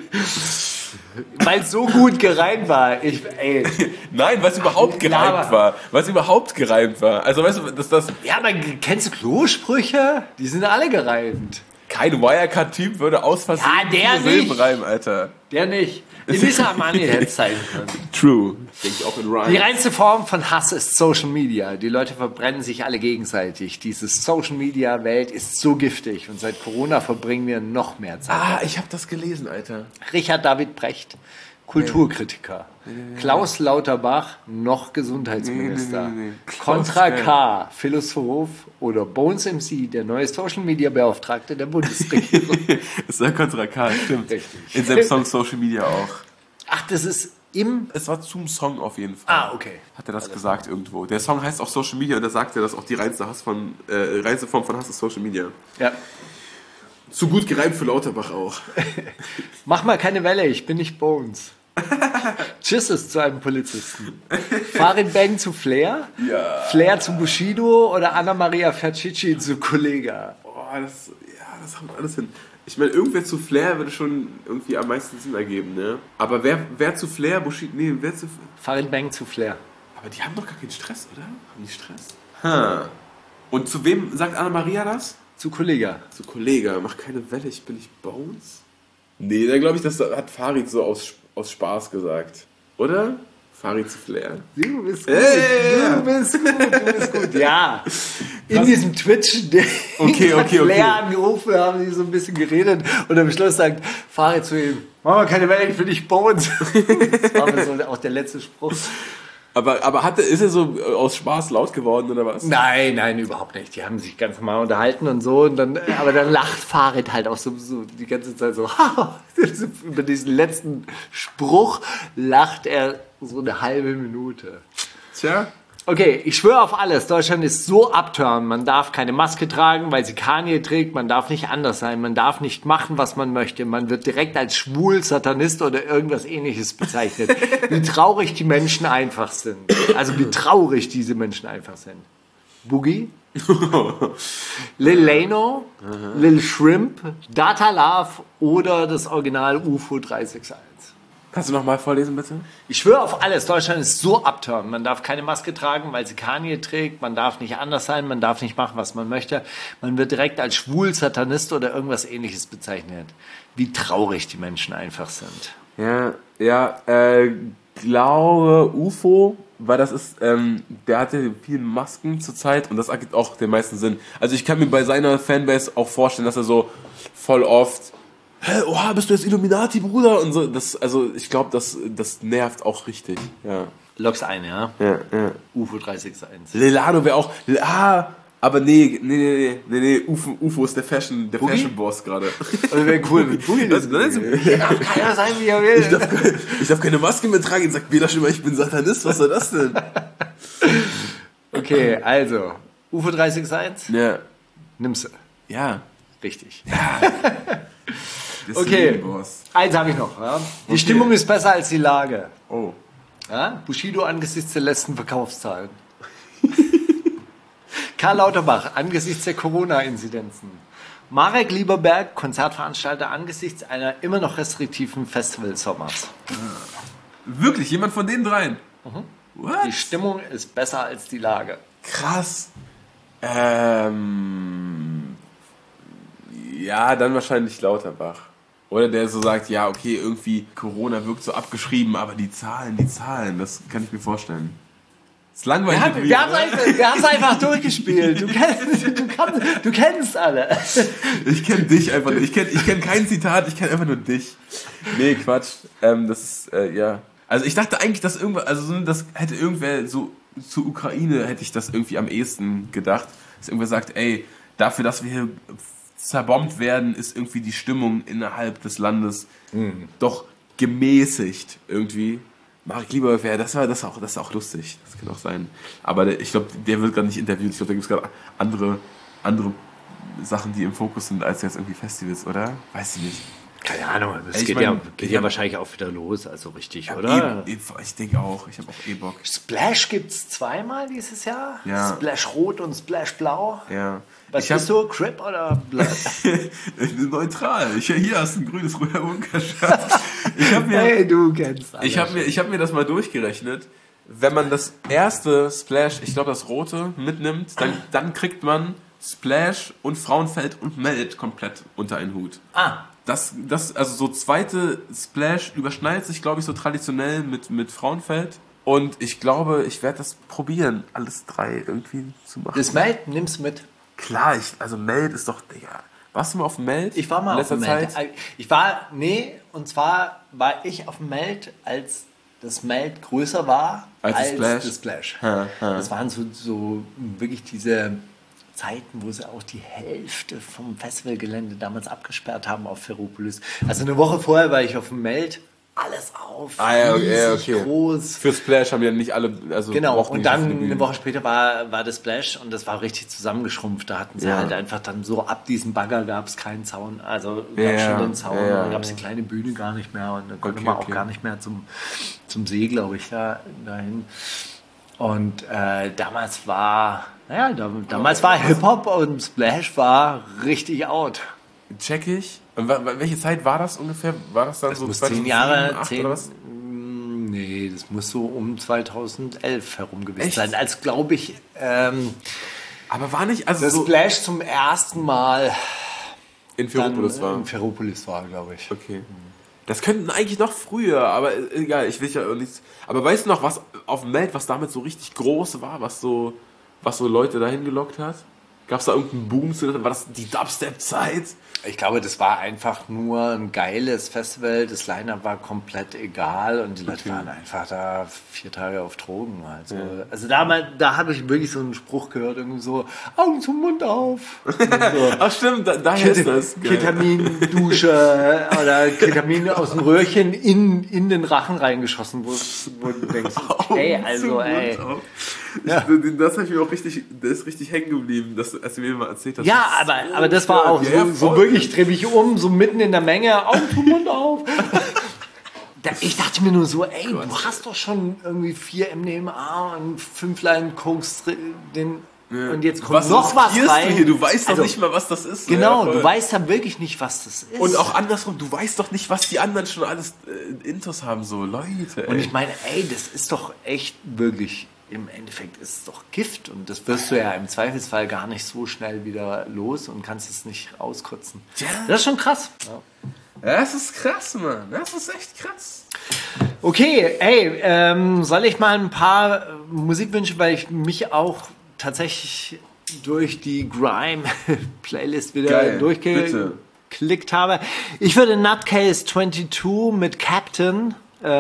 weil es so gut gereimt war. Nein, weil es überhaupt gereimt war. Weil es überhaupt gereimt war. Also weißt du, dass das Ja, aber kennst du Klosprüche? Die sind alle gereimt. kein Wirecard-Typ würde aus Versehen Ja, der viele Silben nicht. reimen, Alter. Der nicht. Elisa Armani hätte es sein können. True. Denke ich auch in Rhyme. Die reinste Form von Hass ist Social Media. Die Leute verbrennen sich alle gegenseitig. Diese Social Media Welt ist so giftig und seit Corona verbringen wir noch mehr Zeit. Ich habe das gelesen, Alter. Richard David Brecht, Kulturkritiker. Klaus Lauterbach, noch Gesundheitsminister. Contra K, Philosoph oder Bones MC, der neue Social Media Beauftragte der Bundesregierung. Das war Contra K, stimmt. Richtig. In seinem Song Social Media auch. Ach, das ist im... Es war zum Song auf jeden Fall. Okay. Hat er das gesagt irgendwo. Der Song heißt auch Social Media und da sagt er, dass auch die reinste Form von Hass ist Social Media. Ja. Zu gut gereimt für Lauterbach auch. Mach mal keine Welle, ich bin nicht Bones. Tschüss ist zu einem Polizisten. Farid Bang zu Flair? Ja. Flair zu Bushido oder Anna-Maria Fercici zu Kollega? Boah, das haut alles hin. Ich meine, irgendwer zu Flair würde schon irgendwie am meisten Sinn ergeben, ne? Aber wer zu Flair, Bushido, nee, wer zu... Farid Bang zu Flair. Aber die haben doch gar keinen Stress, oder? Haben die Stress? Und zu wem sagt Anna-Maria das? Zu Kollega. Zu Kollega, mach keine Welle, ich bin nicht Bones. Nee, da glaube ich, das hat Farid so aus Spaß gesagt. Oder? Farid zu Flair. Du bist gut. Du bist gut. Ja. In diesem Twitch, Okay. Flair angerufen, haben die so ein bisschen geredet und am Schluss sagt Farid zu ihm, machen wir keine Welt für dich Bones. Das war so auch der letzte Spruch. Aber ist er so aus Spaß laut geworden oder was? Nein, überhaupt nicht. Die haben sich ganz normal unterhalten und so. Aber dann lacht Farid halt auch so die ganze Zeit so. Über diesen letzten Spruch lacht er so eine halbe Minute. Tja. Okay, ich schwöre auf alles. Deutschland ist so upturn. Man darf keine Maske tragen, weil sie Kanye trägt. Man darf nicht anders sein. Man darf nicht machen, was man möchte. Man wird direkt als schwul, Satanist oder irgendwas Ähnliches bezeichnet. Wie traurig die Menschen einfach sind. Also wie traurig diese Menschen einfach sind. Boogie, Lil Lano, Lil Shrimp, Data Love oder das Original UFO 361. Kannst du nochmal vorlesen, bitte? Ich schwöre auf alles. Deutschland ist so upturn. Man darf keine Maske tragen, weil sie Kanye trägt. Man darf nicht anders sein. Man darf nicht machen, was man möchte. Man wird direkt als schwul, Satanist oder irgendwas Ähnliches bezeichnet. Wie traurig die Menschen einfach sind. Glaube UFO, weil das ist, der hatte viele Masken zurzeit und das ergibt auch den meisten Sinn. Also ich kann mir bei seiner Fanbase auch vorstellen, dass er so voll oft oha, bist du jetzt Illuminati, Bruder? Und so, ich glaube, das nervt auch richtig. Ja. Logs ein, ja? Ja. UFO 361. Lelano wäre auch. Aber nee. UFO ist der Fashion-Boss gerade. Das wäre cool mit Boogie. Das darf keiner sein, wie er will. Ich darf keine Maske mehr tragen. Sagt Bela schon mal, ich bin Satanist. Was soll das denn? Okay, also. UFO 361? Ja. Nimmst du. Ja. Richtig. Ja. Okay, eins habe ich noch. Ja. Die Stimmung ist besser als die Lage. Oh. Ja? Bushido angesichts der letzten Verkaufszahlen. Karl Lauterbach angesichts der Corona-Inzidenzen. Marek Lieberberg, Konzertveranstalter angesichts einer immer noch restriktiven Festivalsommers. Wirklich? Jemand von den dreien? What? Die Stimmung ist besser als die Lage. Krass. Ja, dann wahrscheinlich Lauterbach. Oder der so sagt, ja, okay, irgendwie Corona wirkt so abgeschrieben, aber die Zahlen, das kann ich mir vorstellen. Das ist langweilig. Wir haben es einfach durchgespielt. Du kennst alle. Ich kenne dich einfach nur. Ich kenn kein Zitat, ich kenne einfach nur dich. Nee, Quatsch. Das ist, ja. Also ich dachte eigentlich, dass das hätte irgendwer so zur Ukraine, hätte ich das irgendwie am ehesten gedacht. Dass irgendwer sagt, ey, dafür, dass wir hier zerbombt werden, ist irgendwie die Stimmung innerhalb des Landes doch gemäßigt irgendwie. Marek Lieberberg, das ist auch lustig. Das kann auch sein. Aber ich glaube, der wird gerade nicht interviewt. Ich glaube, da gibt es gerade andere Sachen, die im Fokus sind, als jetzt irgendwie Festivals, oder? Weiß ich nicht. Keine Ahnung, das geht ja wahrscheinlich auch wieder los, also richtig, oder? Ich denke auch, ich habe auch Bock. Splash gibt's zweimal dieses Jahr? Ja. Splash Rot und Splash Blau? Ja. Was bist du, Crip oder Blood? Neutral. Hier hast du ein grünes roter Bunker-Shirt. Hey, du kennst alles. Ich hab mir das mal durchgerechnet. Wenn man das erste Splash, ich glaube das rote, mitnimmt, dann kriegt man Splash und Frauenfeld und Melt komplett unter einen Hut. Also so zweite Splash überschneidet sich, glaube ich, so traditionell mit Frauenfeld. Und ich glaube, ich werde das probieren, alles drei irgendwie zu machen. Das Melt nimmst mit? Klar, Melt ist doch, Digga. Warst du mal auf dem Melt? Ich war mal auf dem Melt. Und zwar war ich auf dem Melt, als das Melt größer war als das Splash. Das waren so wirklich diese Zeiten, wo sie auch die Hälfte vom Festivalgelände damals abgesperrt haben auf Ferropolis. Also eine Woche vorher war ich auf dem Meld, alles auf, riesig groß. Für Splash haben ja nicht alle, also genau. Und dann eine Woche später war das Splash und das war richtig zusammengeschrumpft. Da hatten sie halt einfach dann so, ab diesem Bagger gab es keinen Zaun, also gab schon den Zaun, dann gab es die kleine Bühne gar nicht mehr und dann konnte man auch gar nicht mehr zum See, glaube ich, dahin. Und damals war Hip-Hop und Splash war richtig out. Check ich. Und welche Zeit war das ungefähr? War das dann so 2007, 10 Jahre, 10 oder was? Nee, das muss so um 2011 herum gewesen sein. Als, glaube ich, aber war nicht, also das so Splash zum ersten Mal in Ferropolis war. In Ferropolis war, glaube ich. Okay. Das könnten eigentlich noch früher, aber egal, ich will ja auch nichts. Aber weißt du noch, was auf dem Meld, was damit so richtig groß war, was so Leute dahin gelockt hat? Gab es da irgendeinen Boom zu? War das die Dubstep-Zeit? Ich glaube, das war einfach nur ein geiles Festival. Das Line-Up war komplett egal und die Leute waren einfach da 4 Tage auf Drogen. Also da habe ich wirklich so einen Spruch gehört, irgendwie so, Augen zum Mund auf. So. Ach stimmt, daher ist das. Ketamin-Dusche oder Ketamin aus dem Röhrchen in den Rachen reingeschossen, wo du denkst, ey. Ja. Das habe ich mir auch richtig hängen geblieben, als du mir mal erzählt hast. Ja, aber das war auch so wirklich, dreh mich um, so mitten in der Menge, Augen zum Mund auf. Ich dachte mir nur so, ey, du hast doch schon irgendwie 4 MDMA und 5 Line Koks und jetzt kommt noch was rein. Hier? Du weißt doch nicht mal, was das ist. Genau, du weißt ja wirklich nicht, was das ist. Und auch andersrum, du weißt doch nicht, was die anderen schon alles Intos haben, so Leute. Und ich meine, ey, das ist doch echt wirklich... Im Endeffekt ist es doch Gift und das wirst du ja im Zweifelsfall gar nicht so schnell wieder los und kannst es nicht auskotzen. Ja. Das ist schon krass. Ja. Das ist krass, Mann. Das ist echt krass. Okay, ey, soll ich mal ein paar Musikwünsche, weil ich mich auch tatsächlich durch die Grime-Playlist wieder durchgeklickt habe. Ich würde Nutcase 22 mit Captain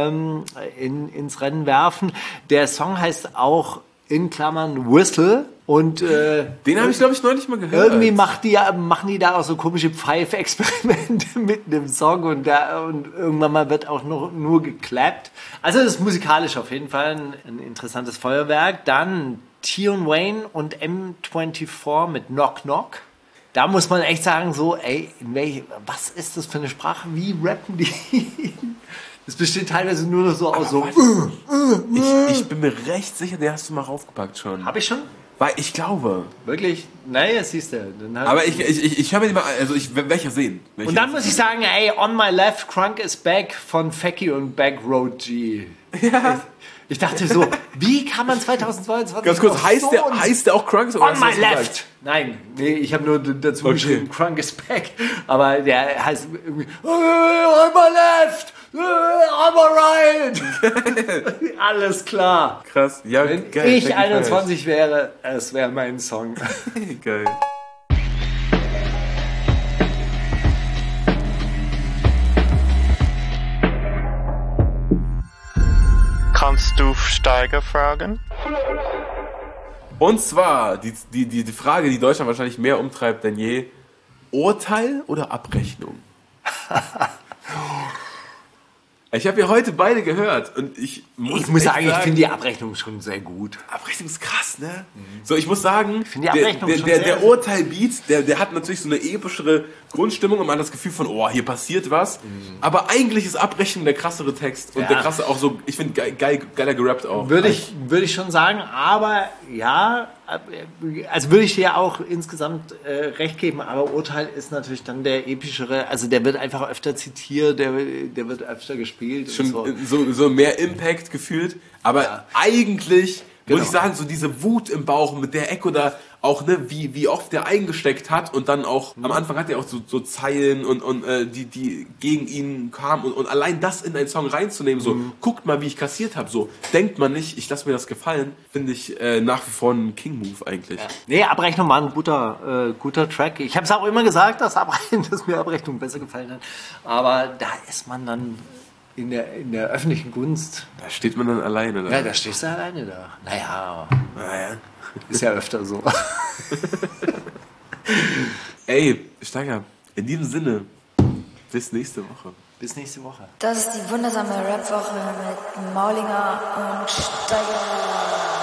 ins Rennen werfen. Der Song heißt auch in Klammern Whistle und den habe ich, glaube ich, neulich mal gehört. Irgendwie machen die da auch so komische Pfeif-Experimente mit dem Song und irgendwann mal wird auch nur geklappt. Also das ist musikalisch auf jeden Fall ein interessantes Feuerwerk. Dann Tion Wayne und M24 mit Knock Knock. Da muss man echt sagen, so, ey, was ist das für eine Sprache? Wie rappen die? Es besteht teilweise nur noch so aus so. Ich bin mir recht sicher, den hast du mal raufgepackt schon. Hab ich schon? Weil ich glaube. Wirklich? Naja, siehst du. Aber ich höre mir die mal, also ich werde welcher sehen. Und dann muss ich sagen, ey, On My Left, Crunk is Back von Fecky und Backroad G. Ja. Ich dachte so, wie kann man 2022... Ganz kurz, heißt der auch Crunk? On My Left! Nein, ich habe nur dazu geschrieben, Crunk is Back. Aber der heißt irgendwie, On My Left! On My Right! Alles klar. Krass. Ja, wenn geil, ich 21 wäre, es wäre mein Song. Geil. Kannst du Steiger fragen? Und zwar die Frage, die Deutschland wahrscheinlich mehr umtreibt denn je: Urteil oder Abrechnung? Ich habe ja heute beide gehört und ich muss sagen, ich finde die Abrechnung schon sehr gut. Abrechnung ist krass, ne? So, ich muss sagen, der Urteil-Beat, der hat natürlich so eine epischere Grundstimmung und man hat das Gefühl von, oh, hier passiert was. Aber eigentlich ist Abrechnung der krassere Text und der krasse auch so, ich finde geiler gerappt auch. Würde ich schon sagen, aber ja, also würde ich dir auch insgesamt recht geben, aber Urteil ist natürlich dann der epischere, also der wird einfach öfter zitiert, der wird öfter gespielt. Schon so mehr Impact gefühlt, aber eigentlich würde ich sagen, so diese Wut im Bauch, mit der Echo da auch, ne, wie oft der eingesteckt hat und dann auch, am Anfang hat er auch so Zeilen und die gegen ihn kamen und allein das in einen Song reinzunehmen, so, guckt mal, wie ich kassiert habe, so, denkt man nicht, ich lasse mir das gefallen, finde ich nach wie vor ein King-Move eigentlich. Ja. Nee, Abrechnung war ein guter Track. Ich habe es auch immer gesagt, dass mir Abrechnung besser gefallen hat, aber da ist man dann in der öffentlichen Gunst. Da steht man dann alleine da. Ja, da stehst du alleine da. Naja. Ist ja öfter so. Ey, Steiger, in diesem Sinne, bis nächste Woche. Bis nächste Woche. Das ist die wundersame Rap-Woche mit Maulinger und Steiger.